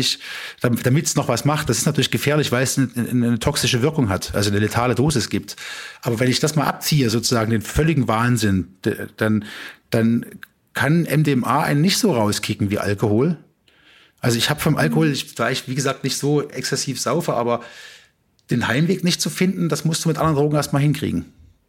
es noch was macht, das ist natürlich gefährlich, weil es eine toxische Wirkung hat, also eine letale Dosis gibt. Aber wenn ich das mal abziehe, sozusagen den völligen Wahnsinn, dann kann MDMA einen nicht so rauskicken wie Alkohol. Also ich habe vom Alkohol, da ich wie gesagt nicht so exzessiv saufe, aber den Heimweg nicht zu finden, das musst du mit anderen Drogen erstmal hinkriegen.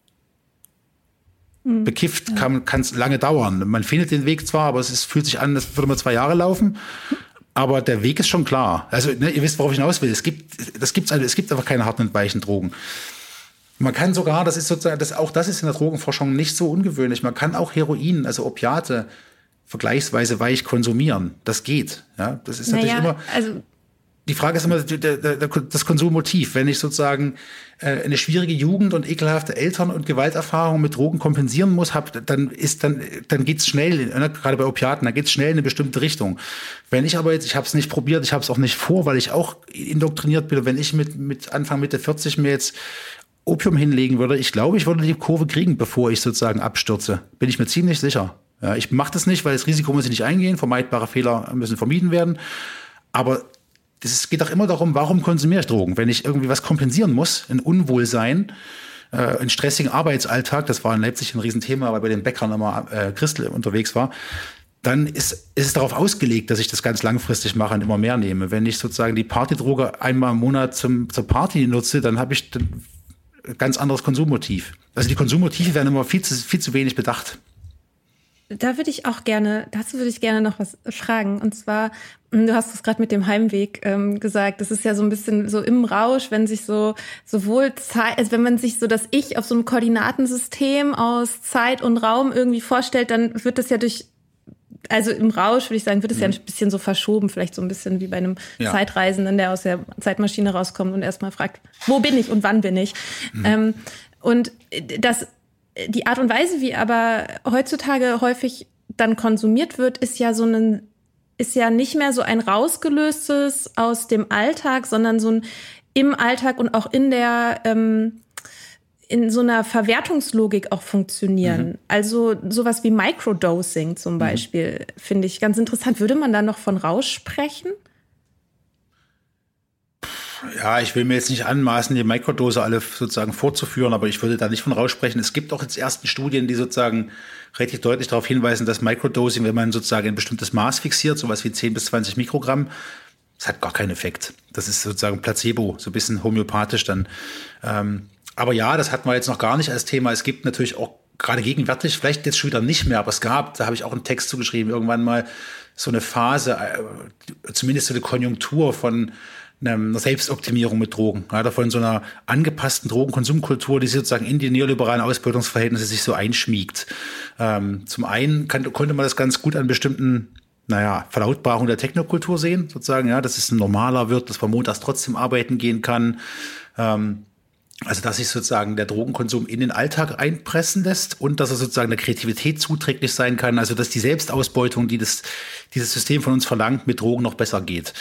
Bekifft kann es lange dauern. Man findet den Weg zwar, aber es fühlt sich an, als würde man 2 Jahre laufen. Aber der Weg ist schon klar. Also ihr wisst, worauf ich hinaus will. Es gibt einfach keine harten und weichen Drogen. Man kann sogar, das ist in der Drogenforschung nicht so ungewöhnlich. Man kann auch Heroin, also Opiate, vergleichsweise weich konsumieren. Das geht. Ja, das ist natürlich immer. Also die Frage ist immer das Konsummotiv. Wenn ich sozusagen eine schwierige Jugend und ekelhafte Eltern und Gewalterfahrung mit Drogen kompensieren muss, dann geht's schnell, gerade bei Opiaten, dann geht's schnell in eine bestimmte Richtung. Wenn ich aber jetzt, ich habe es nicht probiert, ich habe es auch nicht vor, weil ich auch indoktriniert bin, wenn ich mit Anfang Mitte 40 mir jetzt Opium hinlegen würde, ich glaube, ich würde die Kurve kriegen, bevor ich sozusagen abstürze. Bin ich mir ziemlich sicher. Ja, ich mache das nicht, weil das Risiko muss ich nicht eingehen, vermeidbare Fehler müssen vermieden werden. Aber es geht doch immer darum, warum konsumiere ich Drogen? Wenn ich irgendwie was kompensieren muss, ein Unwohlsein, einen stressigen Arbeitsalltag, das war in Leipzig ein Riesenthema, weil bei den Bäckern immer Christel unterwegs war, dann ist es darauf ausgelegt, dass ich das ganz langfristig mache und immer mehr nehme. Wenn ich sozusagen die Partydroge einmal im Monat zur Party nutze, dann habe ich ein ganz anderes Konsummotiv. Also die Konsummotive werden immer viel zu wenig bedacht. Dazu würde ich gerne noch was fragen. Und zwar, du hast es gerade mit dem Heimweg gesagt, das ist ja so ein bisschen so im Rausch, wenn sich so sowohl Zeit, also wenn man sich so das Ich auf so einem Koordinatensystem aus Zeit und Raum irgendwie vorstellt, dann wird das ja also im Rausch, würde ich sagen, wird es ja ein bisschen so verschoben, vielleicht so ein bisschen wie bei einem Zeitreisenden, der aus der Zeitmaschine rauskommt und erstmal fragt, wo bin ich und wann bin ich? Und die Art und Weise, wie aber heutzutage häufig dann konsumiert wird, ist ja nicht mehr so ein rausgelöstes aus dem Alltag, sondern so ein im Alltag und auch in so einer Verwertungslogik auch funktionieren. Also sowas wie Microdosing zum Beispiel finde ich ganz interessant. Würde man da noch von Rausch sprechen? Ja, ich will mir jetzt nicht anmaßen, die Mikrodose alle sozusagen vorzuführen, aber ich würde da nicht von Rausch sprechen. Es gibt auch jetzt ersten Studien, die sozusagen relativ deutlich darauf hinweisen, dass Microdosing, wenn man sozusagen ein bestimmtes Maß fixiert, sowas wie 10 bis 20 Mikrogramm, das hat gar keinen Effekt. Das ist sozusagen Placebo, so ein bisschen homöopathisch dann. Aber ja, das hatten wir jetzt noch gar nicht als Thema. Es gibt natürlich auch gerade gegenwärtig, vielleicht jetzt schon wieder nicht mehr, aber da habe ich auch einen Text zugeschrieben, irgendwann mal so eine Phase, zumindest so eine Konjunktur von einer Selbstoptimierung mit Drogen, ja, von so einer angepassten Drogenkonsumkultur, die sozusagen in die neoliberalen Ausbeutungsverhältnisse sich so einschmiegt. Zum einen konnte man das ganz gut an bestimmten Verlautbarungen der Technokultur sehen, sozusagen, ja, dass es ein normaler wird, dass man montags trotzdem arbeiten gehen kann. Also, dass sich sozusagen der Drogenkonsum in den Alltag einpressen lässt und dass er sozusagen der Kreativität zuträglich sein kann. Also, dass die Selbstausbeutung, die dieses System von uns verlangt, mit Drogen noch besser geht.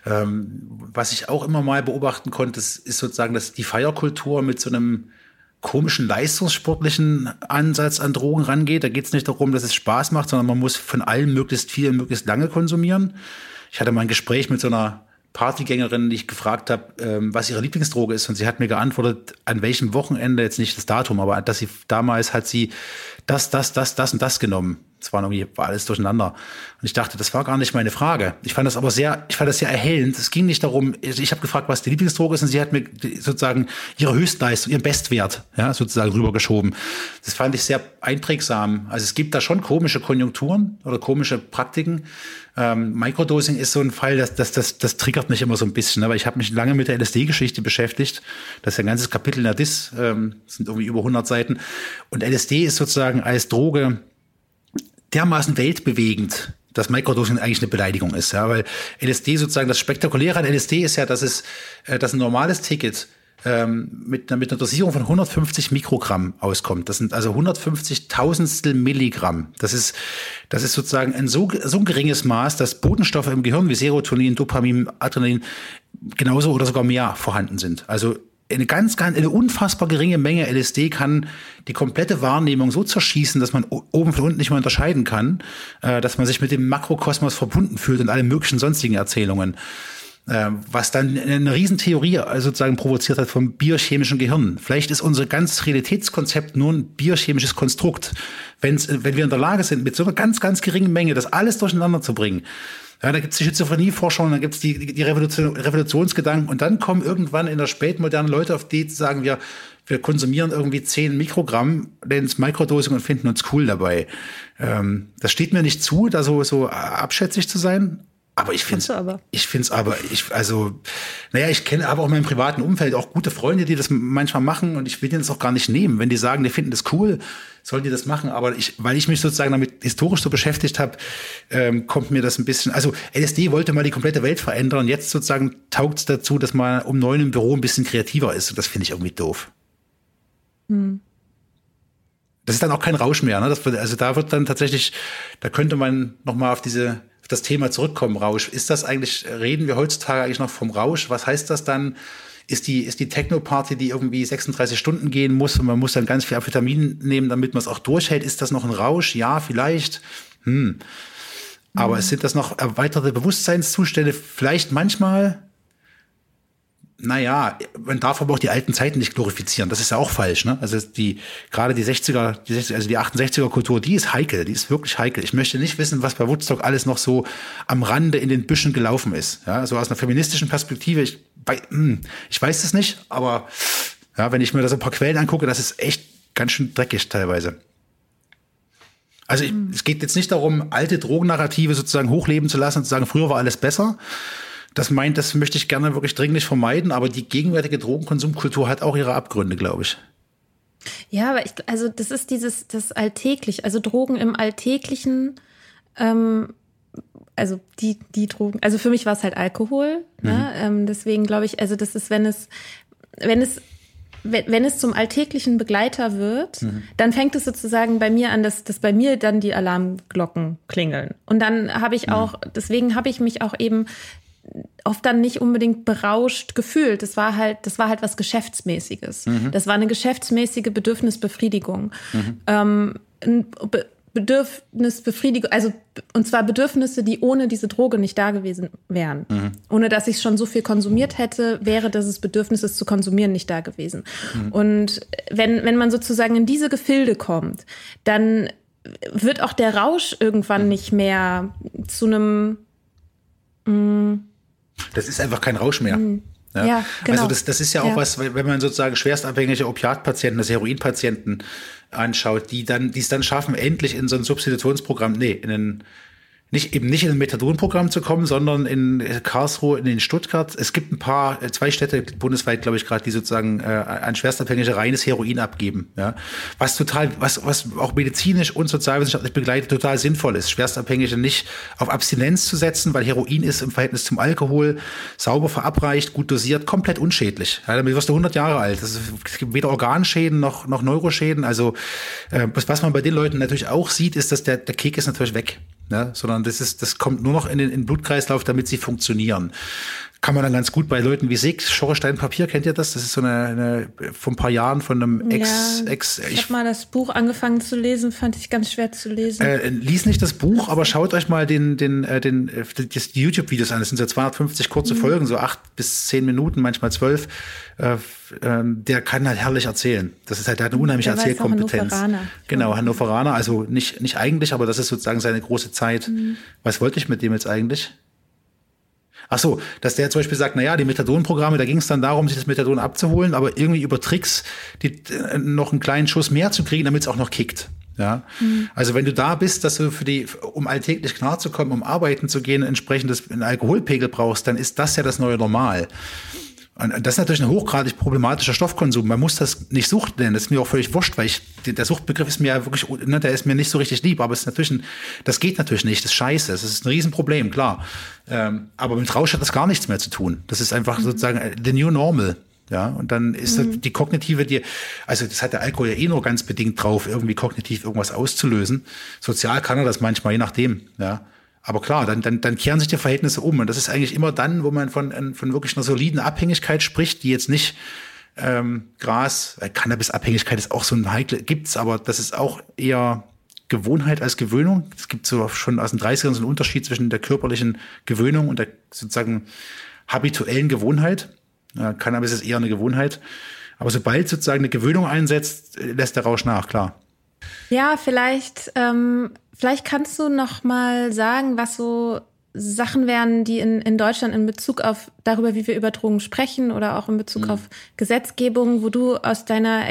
Was ich auch immer mal beobachten konnte, ist sozusagen, dass die Feierkultur mit so einem komischen leistungssportlichen Ansatz an Drogen rangeht. Da geht es nicht darum, dass es Spaß macht, sondern man muss von allem möglichst viel, möglichst lange konsumieren. Ich hatte mal ein Gespräch mit so einer Partygängerin, die ich gefragt habe, was ihre Lieblingsdroge ist, und sie hat mir geantwortet, an welchem Wochenende, jetzt nicht das Datum, aber dass sie damals hat sie das und das genommen. Es war alles durcheinander. Und ich dachte, das war gar nicht meine Frage. Ich fand das sehr erhellend. Es ging nicht darum, ich habe gefragt, was die Lieblingsdroge ist, und sie hat mir sozusagen ihre Höchstleistung, ihren Bestwert, ja, sozusagen rübergeschoben. Das fand ich sehr einprägsam. Also es gibt da schon komische Konjunkturen oder komische Praktiken. Microdosing ist so ein Fall, das triggert mich immer so ein bisschen, aber ich habe mich lange mit der LSD-Geschichte beschäftigt. Das ist ein ganzes Kapitel in der DIS, sind irgendwie über 100 Seiten. Und LSD ist sozusagen als Droge dermaßen weltbewegend, dass Microdosing eigentlich eine Beleidigung ist, ja, weil LSD sozusagen, das Spektakuläre an LSD ist ja, dass ein normales Ticket mit einer Dosierung von 150 Mikrogramm auskommt. Das sind also 150 Tausendstel Milligramm. Das ist sozusagen ein so geringes Maß, dass Botenstoffe im Gehirn wie Serotonin, Dopamin, Adrenalin genauso oder sogar mehr vorhanden sind. Also eine unfassbar geringe Menge LSD kann die komplette Wahrnehmung so zerschießen, dass man oben von unten nicht mehr unterscheiden kann, dass man sich mit dem Makrokosmos verbunden fühlt und alle möglichen sonstigen Erzählungen. Was dann eine Riesentheorie sozusagen provoziert hat vom biochemischen Gehirn. Vielleicht ist unser ganzes Realitätskonzept nur ein biochemisches Konstrukt. Wenn wir in der Lage sind, mit so einer ganz, ganz geringen Menge das alles durcheinander zu bringen. Ja, da gibt es die Schizophrenie-Forschung, dann gibt es die Revolutionsgedanken, und dann kommen irgendwann in der Spätmoderne Leute auf die sagen, wir konsumieren irgendwie 10 Mikrogramm, nennen es Microdosing und finden uns cool dabei. Das steht mir nicht zu, da so abschätzig zu sein. Aber ich finde ich kenne aber auch in meinem privaten Umfeld auch gute Freunde, die das manchmal machen und ich will denen das auch gar nicht nehmen. Wenn die sagen, die finden das cool, sollen die das machen. Aber weil ich mich sozusagen damit historisch so beschäftigt habe, kommt mir das ein bisschen, also LSD wollte mal die komplette Welt verändern und jetzt sozusagen taugt es dazu, dass man um 9 im Büro ein bisschen kreativer ist und das finde ich irgendwie doof. Das ist dann auch kein Rausch mehr, ne? Da wird dann tatsächlich, da könnte man nochmal auf das Thema zurückkommen, Rausch. Reden wir heutzutage eigentlich noch vom Rausch? Was heißt das dann? Ist die Techno-Party, die irgendwie 36 Stunden gehen muss und man muss dann ganz viel Amphetamin nehmen, damit man es auch durchhält? Ist das noch ein Rausch? Ja, vielleicht. Aber sind das noch erweiterte Bewusstseinszustände? Vielleicht manchmal. Naja, man darf aber auch die alten Zeiten nicht glorifizieren. Das ist ja auch falsch, ne? Also gerade die 68er-Kultur, die ist heikel, die ist wirklich heikel. Ich möchte nicht wissen, was bei Woodstock alles noch so am Rande in den Büschen gelaufen ist. Ja, so aus einer feministischen Perspektive, ich weiß es nicht, aber ja, wenn ich mir da so ein paar Quellen angucke, das ist echt ganz schön dreckig teilweise. Also es geht jetzt nicht darum, alte Drogennarrative sozusagen hochleben zu lassen und zu sagen, früher war alles besser. Das möchte ich gerne wirklich dringlich vermeiden, aber die gegenwärtige Drogenkonsumkultur hat auch ihre Abgründe, glaube ich. Ja, aber das ist das Alltägliche, also Drogen im Alltäglichen, also die Drogen, also für mich war es halt Alkohol, ne? Deswegen glaube ich, also das ist, wenn es zum alltäglichen Begleiter wird, dann fängt es sozusagen bei mir an, dass bei mir dann die Alarmglocken klingeln. Und dann habe ich deswegen habe ich mich auch eben oft dann nicht unbedingt berauscht gefühlt. Das war halt was Geschäftsmäßiges. Das war eine geschäftsmäßige Bedürfnisbefriedigung. Bedürfnisbefriedigung, also und zwar Bedürfnisse, die ohne diese Droge nicht da gewesen wären. Ohne dass ich schon so viel konsumiert hätte, wäre dieses Bedürfnis, es zu konsumieren, nicht da gewesen. Und wenn man sozusagen in diese Gefilde kommt, dann wird auch der Rausch irgendwann nicht mehr zu einem Das ist einfach kein Rausch mehr. Ja, genau. Also das ist ja auch was, wenn man sozusagen schwerstabhängige Opiatpatienten, das Heroinpatienten anschaut, die es dann schaffen, endlich in so ein Substitutionsprogramm, nicht in ein Methadon-Programm zu kommen, sondern in Karlsruhe, in Stuttgart. Es gibt 2 Städte bundesweit, glaube ich, gerade, die sozusagen an Schwerstabhängige reines Heroin abgeben. Ja, was auch medizinisch und sozialwissenschaftlich begleitet total sinnvoll ist, Schwerstabhängige nicht auf Abstinenz zu setzen, weil Heroin ist im Verhältnis zum Alkohol sauber verabreicht, gut dosiert, komplett unschädlich. Ja, damit wirst du 100 Jahre alt. Es gibt weder Organschäden noch Neuroschäden. Also was man bei den Leuten natürlich auch sieht, ist, dass der Kick ist natürlich weg. Ne, sondern das kommt nur noch in den Blutkreislauf, damit sie funktionieren. Kann man dann ganz gut bei Leuten wie Sig, Schornsteinpapier, kennt ihr das? Das ist so eine vor ein paar Jahren von einem Ich habe mal das Buch angefangen zu lesen, fand ich ganz schwer zu lesen. Lies nicht das Buch, aber schaut euch mal die YouTube-Videos an. Das sind so 250 kurze Folgen, so 8 bis 10 Minuten, manchmal 12. Der kann halt herrlich erzählen. Der hat eine unheimliche Erzählkompetenz. Genau, Hannoveraner, also nicht eigentlich, aber das ist sozusagen seine große Zeit. Was wollte ich mit dem jetzt eigentlich? Ach so, dass der zum Beispiel sagt, die Methadon-Programme, da ging es dann darum, sich das Methadon abzuholen, aber irgendwie über Tricks noch einen kleinen Schuss mehr zu kriegen, damit es auch noch kickt. Ja, also wenn du da bist, dass du um alltäglich klarzukommen, um arbeiten zu gehen, entsprechend einen Alkoholpegel brauchst, dann ist das ja das neue Normal. Und das ist natürlich ein hochgradig problematischer Stoffkonsum. Man muss das nicht Sucht nennen. Das ist mir auch völlig wurscht, weil der Suchtbegriff ist mir ja wirklich, der ist mir nicht so richtig lieb. Aber es ist natürlich das geht natürlich nicht. Das ist scheiße. Das ist ein Riesenproblem, klar. Aber mit Rausch hat das gar nichts mehr zu tun. Das ist einfach sozusagen the new normal. Ja, und dann ist die kognitive, also das hat der Alkohol ja nur ganz bedingt drauf, irgendwie kognitiv irgendwas auszulösen. Sozial kann er das manchmal, je nachdem, ja. Aber klar, dann kehren sich die Verhältnisse um. Und das ist eigentlich immer dann, wo man von wirklich einer soliden Abhängigkeit spricht, die jetzt nicht Cannabis-Abhängigkeit ist auch so ein heikle, gibt's, aber das ist auch eher Gewohnheit als Gewöhnung. Es gibt so schon aus den 30ern so einen Unterschied zwischen der körperlichen Gewöhnung und der sozusagen habituellen Gewohnheit. Cannabis ist eher eine Gewohnheit. Aber sobald sozusagen eine Gewöhnung einsetzt, lässt der Rausch nach, klar. Ja, vielleicht kannst du noch mal sagen, was so Sachen wären, die in Deutschland in Bezug auf darüber, wie wir über Drogen sprechen oder auch in Bezug auf Gesetzgebung, wo du aus deiner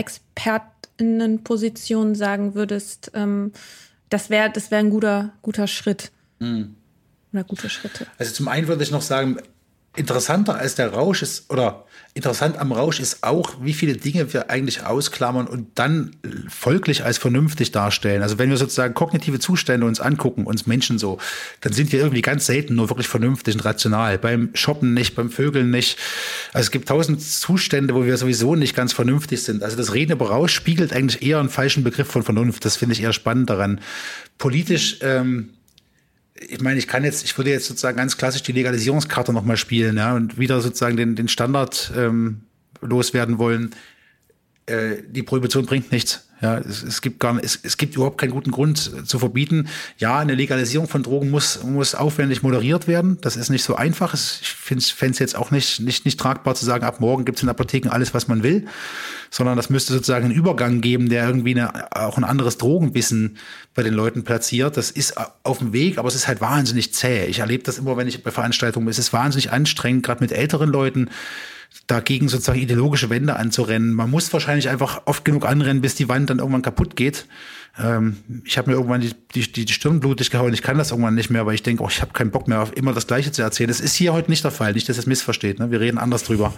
Expertinnenposition sagen würdest, das wäre ein guter Schritt. oder gute Schritte? Also zum einen würde ich noch sagen, interessanter als der Rausch ist, oder interessant am Rausch ist auch, wie viele Dinge wir eigentlich ausklammern und dann folglich als vernünftig darstellen. Also wenn wir sozusagen kognitive Zustände uns angucken, uns Menschen so, dann sind wir irgendwie ganz selten nur wirklich vernünftig und rational. Beim Shoppen nicht, beim Vögeln nicht. Also es gibt 1000 Zustände, wo wir sowieso nicht ganz vernünftig sind. Also das Reden über Rausch spiegelt eigentlich eher einen falschen Begriff von Vernunft. Das finde ich eher spannend daran. Politisch, ich meine, ich würde jetzt sozusagen ganz klassisch die Legalisierungskarte nochmal spielen, ja, und wieder sozusagen den Standard loswerden wollen. Die Prohibition bringt nichts. Ja, es gibt überhaupt keinen guten Grund zu verbieten. Ja, eine Legalisierung von Drogen muss aufwendig moderiert werden. Das ist nicht so einfach. Ich fände es jetzt auch nicht tragbar zu sagen, ab morgen gibt es in Apotheken alles, was man will, sondern das müsste sozusagen einen Übergang geben, der irgendwie auch ein anderes Drogenwissen bei den Leuten platziert. Das ist auf dem Weg, aber es ist halt wahnsinnig zäh. Ich erlebe das immer, wenn ich bei Veranstaltungen bin. Es ist wahnsinnig anstrengend, gerade mit älteren Leuten, dagegen sozusagen ideologische Wände anzurennen. Man muss wahrscheinlich einfach oft genug anrennen, bis die Wand dann irgendwann kaputt geht. Ich habe mir irgendwann die Stirn blutig gehauen. Ich kann das irgendwann nicht mehr, weil ich denke, ich habe keinen Bock mehr, auf immer das Gleiche zu erzählen. Das ist hier heute nicht der Fall. Nicht, dass ihr es missversteht. Ne? Wir reden anders drüber.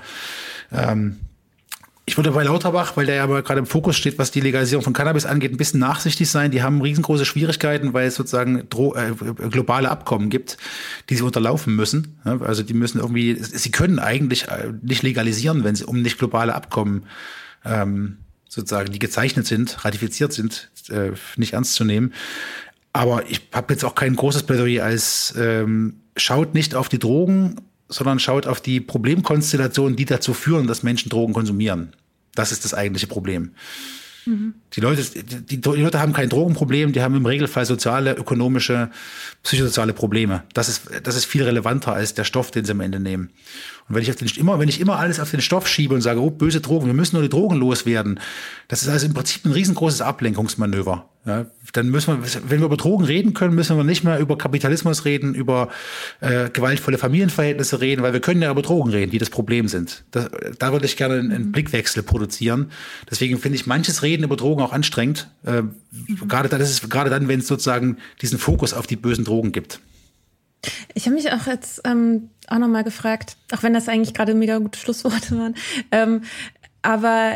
Ich würde bei Lauterbach, weil der ja aber gerade im Fokus steht, was die Legalisierung von Cannabis angeht, ein bisschen nachsichtig sein. Die haben riesengroße Schwierigkeiten, weil es sozusagen globale Abkommen gibt, die sie unterlaufen müssen. Also die müssen irgendwie, sie können eigentlich nicht legalisieren, um nicht globale Abkommen sozusagen, die gezeichnet sind, ratifiziert sind, nicht ernst zu nehmen. Aber ich habe jetzt auch kein großes Plädoyer als schaut nicht auf die Drogen, sondern schaut auf die Problemkonstellationen, die dazu führen, dass Menschen Drogen konsumieren. Das ist das eigentliche Problem. Mhm. Die Leute haben kein Drogenproblem, die haben im Regelfall soziale, ökonomische, psychosoziale Probleme. Das ist viel relevanter als der Stoff, den sie am Ende nehmen. Und wenn ich immer alles auf den Stoff schiebe und sage, böse Drogen, wir müssen nur die Drogen loswerden, das ist also im Prinzip ein riesengroßes Ablenkungsmanöver. Ja, dann wenn wir über Drogen reden können, müssen wir nicht mehr über Kapitalismus reden, über gewaltvolle Familienverhältnisse reden, weil wir können ja über Drogen reden, die das Problem sind. Da würde ich gerne einen Blickwechsel produzieren. Deswegen finde ich manches Reden über Drogen auch anstrengend, gerade dann, wenn es sozusagen diesen Fokus auf die bösen Drogen gibt. Ich habe mich auch jetzt auch nochmal gefragt, auch wenn das eigentlich gerade mega gute Schlussworte waren, aber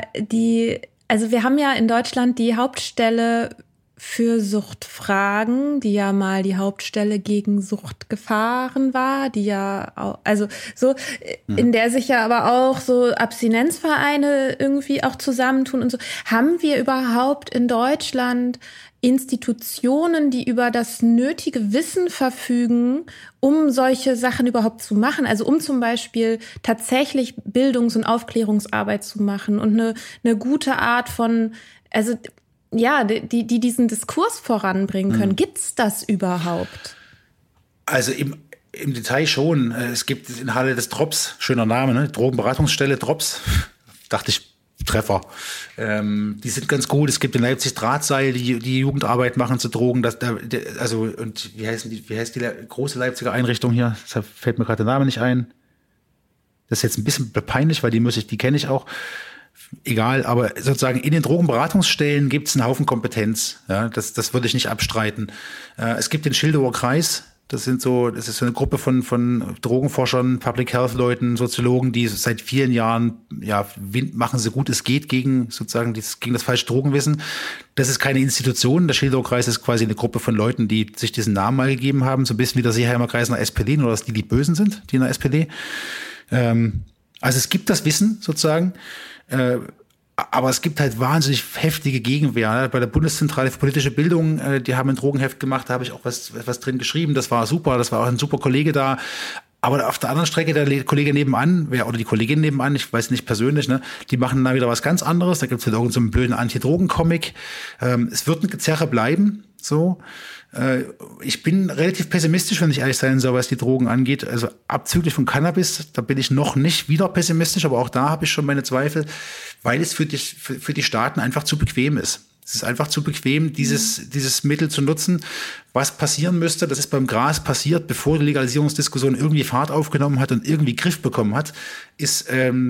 wir haben ja in Deutschland die Hauptstelle für Suchtfragen, die ja mal die Hauptstelle gegen Suchtgefahren war, die ja auch, also so, in der sich ja aber auch so Abstinenzvereine irgendwie auch zusammentun und so. Haben wir überhaupt in Deutschland Institutionen, die über das nötige Wissen verfügen, um solche Sachen überhaupt zu machen? Also um zum Beispiel tatsächlich Bildungs- und Aufklärungsarbeit zu machen und eine gute Art von, also ja, die diesen Diskurs voranbringen können. Gibt's das überhaupt? Also im Detail schon. Es gibt in Halle des Drops, schöner Name, ne? Drogenberatungsstelle Drops. Dachte ich, Treffer. Die sind ganz gut. Es gibt in Leipzig Drahtseil, die Jugendarbeit machen zu Drogen. Und wie heißt die große Leipziger Einrichtung hier? Deshalb fällt mir gerade der Name nicht ein. Das ist jetzt ein bisschen peinlich, weil die kenne ich auch. Egal, aber sozusagen in den Drogenberatungsstellen gibt es einen Haufen Kompetenz. Ja, das würde ich nicht abstreiten. Es gibt den Schildower Kreis. Das ist so eine Gruppe von Drogenforschern, Public Health Leuten, Soziologen, die seit vielen Jahren machen so gut es geht gegen das falsche Drogenwissen. Das ist keine Institution. Der Schildower Kreis ist quasi eine Gruppe von Leuten, die sich diesen Namen mal gegeben haben, so ein bisschen wie der Seeheimer Kreis in der SPD, nur dass die Bösen sind, die in der SPD. Also es gibt das Wissen sozusagen. Aber es gibt halt wahnsinnig heftige Gegenwehr. Bei der Bundeszentrale für politische Bildung, die haben ein Drogenheft gemacht, da habe ich auch was drin geschrieben. Das war super, das war auch ein super Kollege da. Aber auf der anderen Strecke der Kollege nebenan, oder die Kollegin nebenan, ich weiß nicht persönlich, ne, die machen da wieder was ganz anderes. Da gibt es wieder irgend so einen blöden Anti-Drogen-Comic. Es wird ein Gezerre bleiben, so. Ich bin relativ pessimistisch, wenn ich ehrlich sein soll, was die Drogen angeht. Also abzüglich von Cannabis, da bin ich noch nicht wieder pessimistisch, aber auch da habe ich schon meine Zweifel, weil es für die Staaten einfach zu bequem ist. Es ist einfach zu bequem, dieses Mittel zu nutzen. Was passieren müsste, das ist beim Gras passiert, bevor die Legalisierungsdiskussion irgendwie Fahrt aufgenommen hat und irgendwie Griff bekommen hat, ist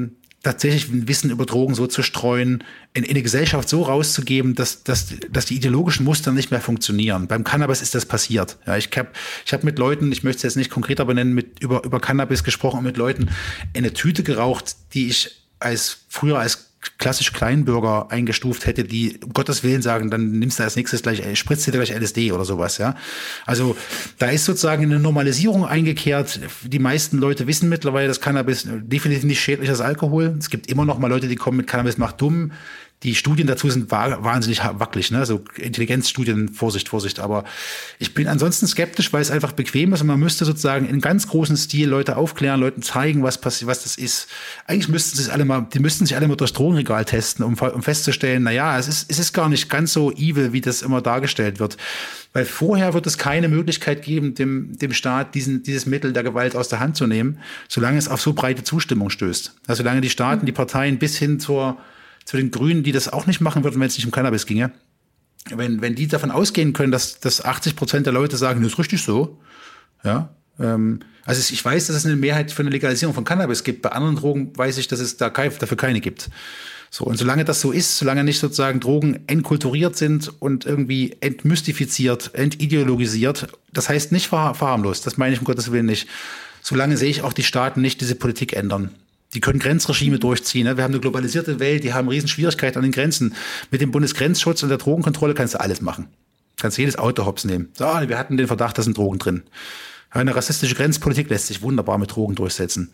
tatsächlich Wissen über Drogen so zu streuen, in eine Gesellschaft so rauszugeben, dass die ideologischen Muster nicht mehr funktionieren. Beim Cannabis ist das passiert. Ja, ich hab mit Leuten, ich möchte es jetzt nicht konkreter benennen, über Cannabis gesprochen und mit Leuten eine Tüte geraucht, die ich früher als klassisch Kleinbürger eingestuft hätte, die um Gottes Willen sagen, dann nimmst du als nächstes spritzt dir gleich LSD oder sowas, ja. Also da ist sozusagen eine Normalisierung eingekehrt. Die meisten Leute wissen mittlerweile, dass Cannabis definitiv nicht schädlich ist als Alkohol. Es gibt immer noch mal Leute, die kommen mit Cannabis macht dumm. Die Studien dazu sind wahnsinnig wackelig, ne? So Intelligenzstudien, Vorsicht. Aber ich bin ansonsten skeptisch, weil es einfach bequem ist und man müsste sozusagen in ganz großen Stil Leute aufklären, Leuten zeigen, was passiert, was das ist. Eigentlich müssten sich alle mal durchs Drogenregal testen, um festzustellen, naja, es ist gar nicht ganz so evil, wie das immer dargestellt wird. Weil vorher wird es keine Möglichkeit geben, dem Staat dieses Mittel der Gewalt aus der Hand zu nehmen, solange es auf so breite Zustimmung stößt. Also solange die Staaten, die Parteien bis hin zu den Grünen, die das auch nicht machen würden, wenn es nicht um Cannabis ginge. Wenn die davon ausgehen können, dass 80% der Leute sagen, das ist richtig so, ja. Also ich weiß, dass es eine Mehrheit für eine Legalisierung von Cannabis gibt. Bei anderen Drogen weiß ich, dass es dafür keine gibt. So, und solange das so ist, solange nicht sozusagen Drogen entkulturiert sind und irgendwie entmystifiziert, entideologisiert, das heißt nicht verharmlost, das meine ich um Gottes Willen nicht. Solange sehe ich auch die Staaten nicht diese Politik ändern. Die können Grenzregime durchziehen. Ne? Wir haben eine globalisierte Welt, die haben riesen Schwierigkeiten an den Grenzen. Mit dem Bundesgrenzschutz und der Drogenkontrolle kannst du alles machen. Kannst jedes Auto hops nehmen. So, wir hatten den Verdacht, da sind Drogen drin. Eine rassistische Grenzpolitik lässt sich wunderbar mit Drogen durchsetzen.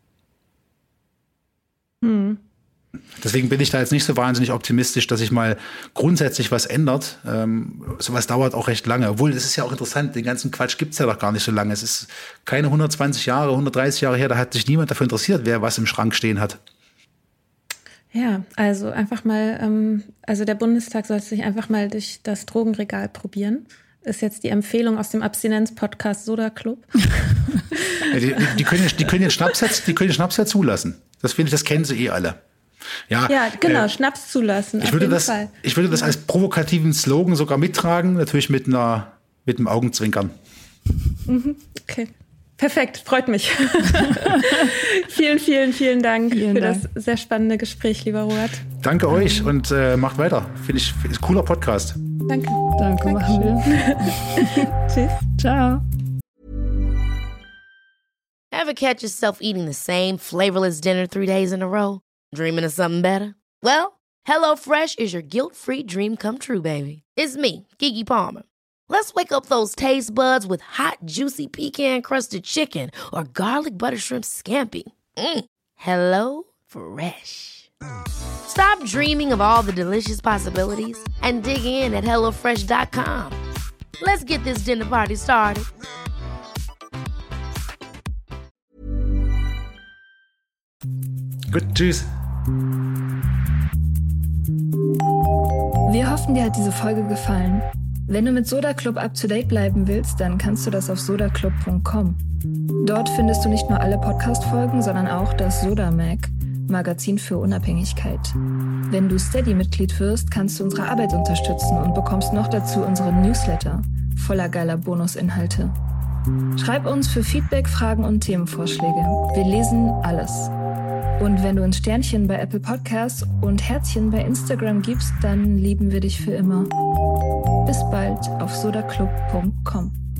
Deswegen bin ich da jetzt nicht so wahnsinnig optimistisch, dass sich mal grundsätzlich was ändert. Sowas dauert auch recht lange. Obwohl, das ist ja auch interessant, den ganzen Quatsch gibt's ja doch gar nicht so lange. Es ist keine 120 Jahre, 130 Jahre her, da hat sich niemand dafür interessiert, wer was im Schrank stehen hat. Ja, also einfach mal, also der Bundestag sollte sich einfach mal durch das Drogenregal probieren. Ist jetzt die Empfehlung aus dem Abstinenz-Podcast Soda Club. Ja, die können den Schnaps ja zulassen. Das finde ich, das kennen sie eh alle. Ja, genau, Schnaps zulassen. Ich würde das als provokativen Slogan sogar mittragen, natürlich mit einem Augenzwinkern. Okay. Perfekt, freut mich. Vielen Dank für das sehr spannende Gespräch, lieber Robert. Danke euch und macht weiter. Ist ein cooler Podcast. Danke. Danke, machen wir. Tschüss. Ciao. Ever catch yourself eating the same flavorless dinner 3 days in a row? Dreaming of something better? Well, HelloFresh is your guilt-free dream come true, baby. It's me, Keke Palmer. Let's wake up those taste buds with hot, juicy pecan-crusted chicken or garlic butter shrimp scampi. Hello Fresh. Stop dreaming of all the delicious possibilities and dig in at HelloFresh.com. Let's get this dinner party started. Gut, tschüss. Wir hoffen, dir hat diese Folge gefallen. Wenn du mit Soda Club up-to-date bleiben willst, dann kannst du das auf sodaclub.com. Dort findest du nicht nur alle Podcast-Folgen, sondern auch das Soda Mag, Magazin für Unabhängigkeit. Wenn du Steady-Mitglied wirst, kannst du unsere Arbeit unterstützen und bekommst noch dazu unseren Newsletter voller geiler Bonusinhalte. Schreib uns für Feedback, Fragen und Themenvorschläge. Wir lesen alles. Und wenn du uns Sternchen bei Apple Podcasts und Herzchen bei Instagram gibst, dann lieben wir dich für immer. Bis bald auf sodaclub.com.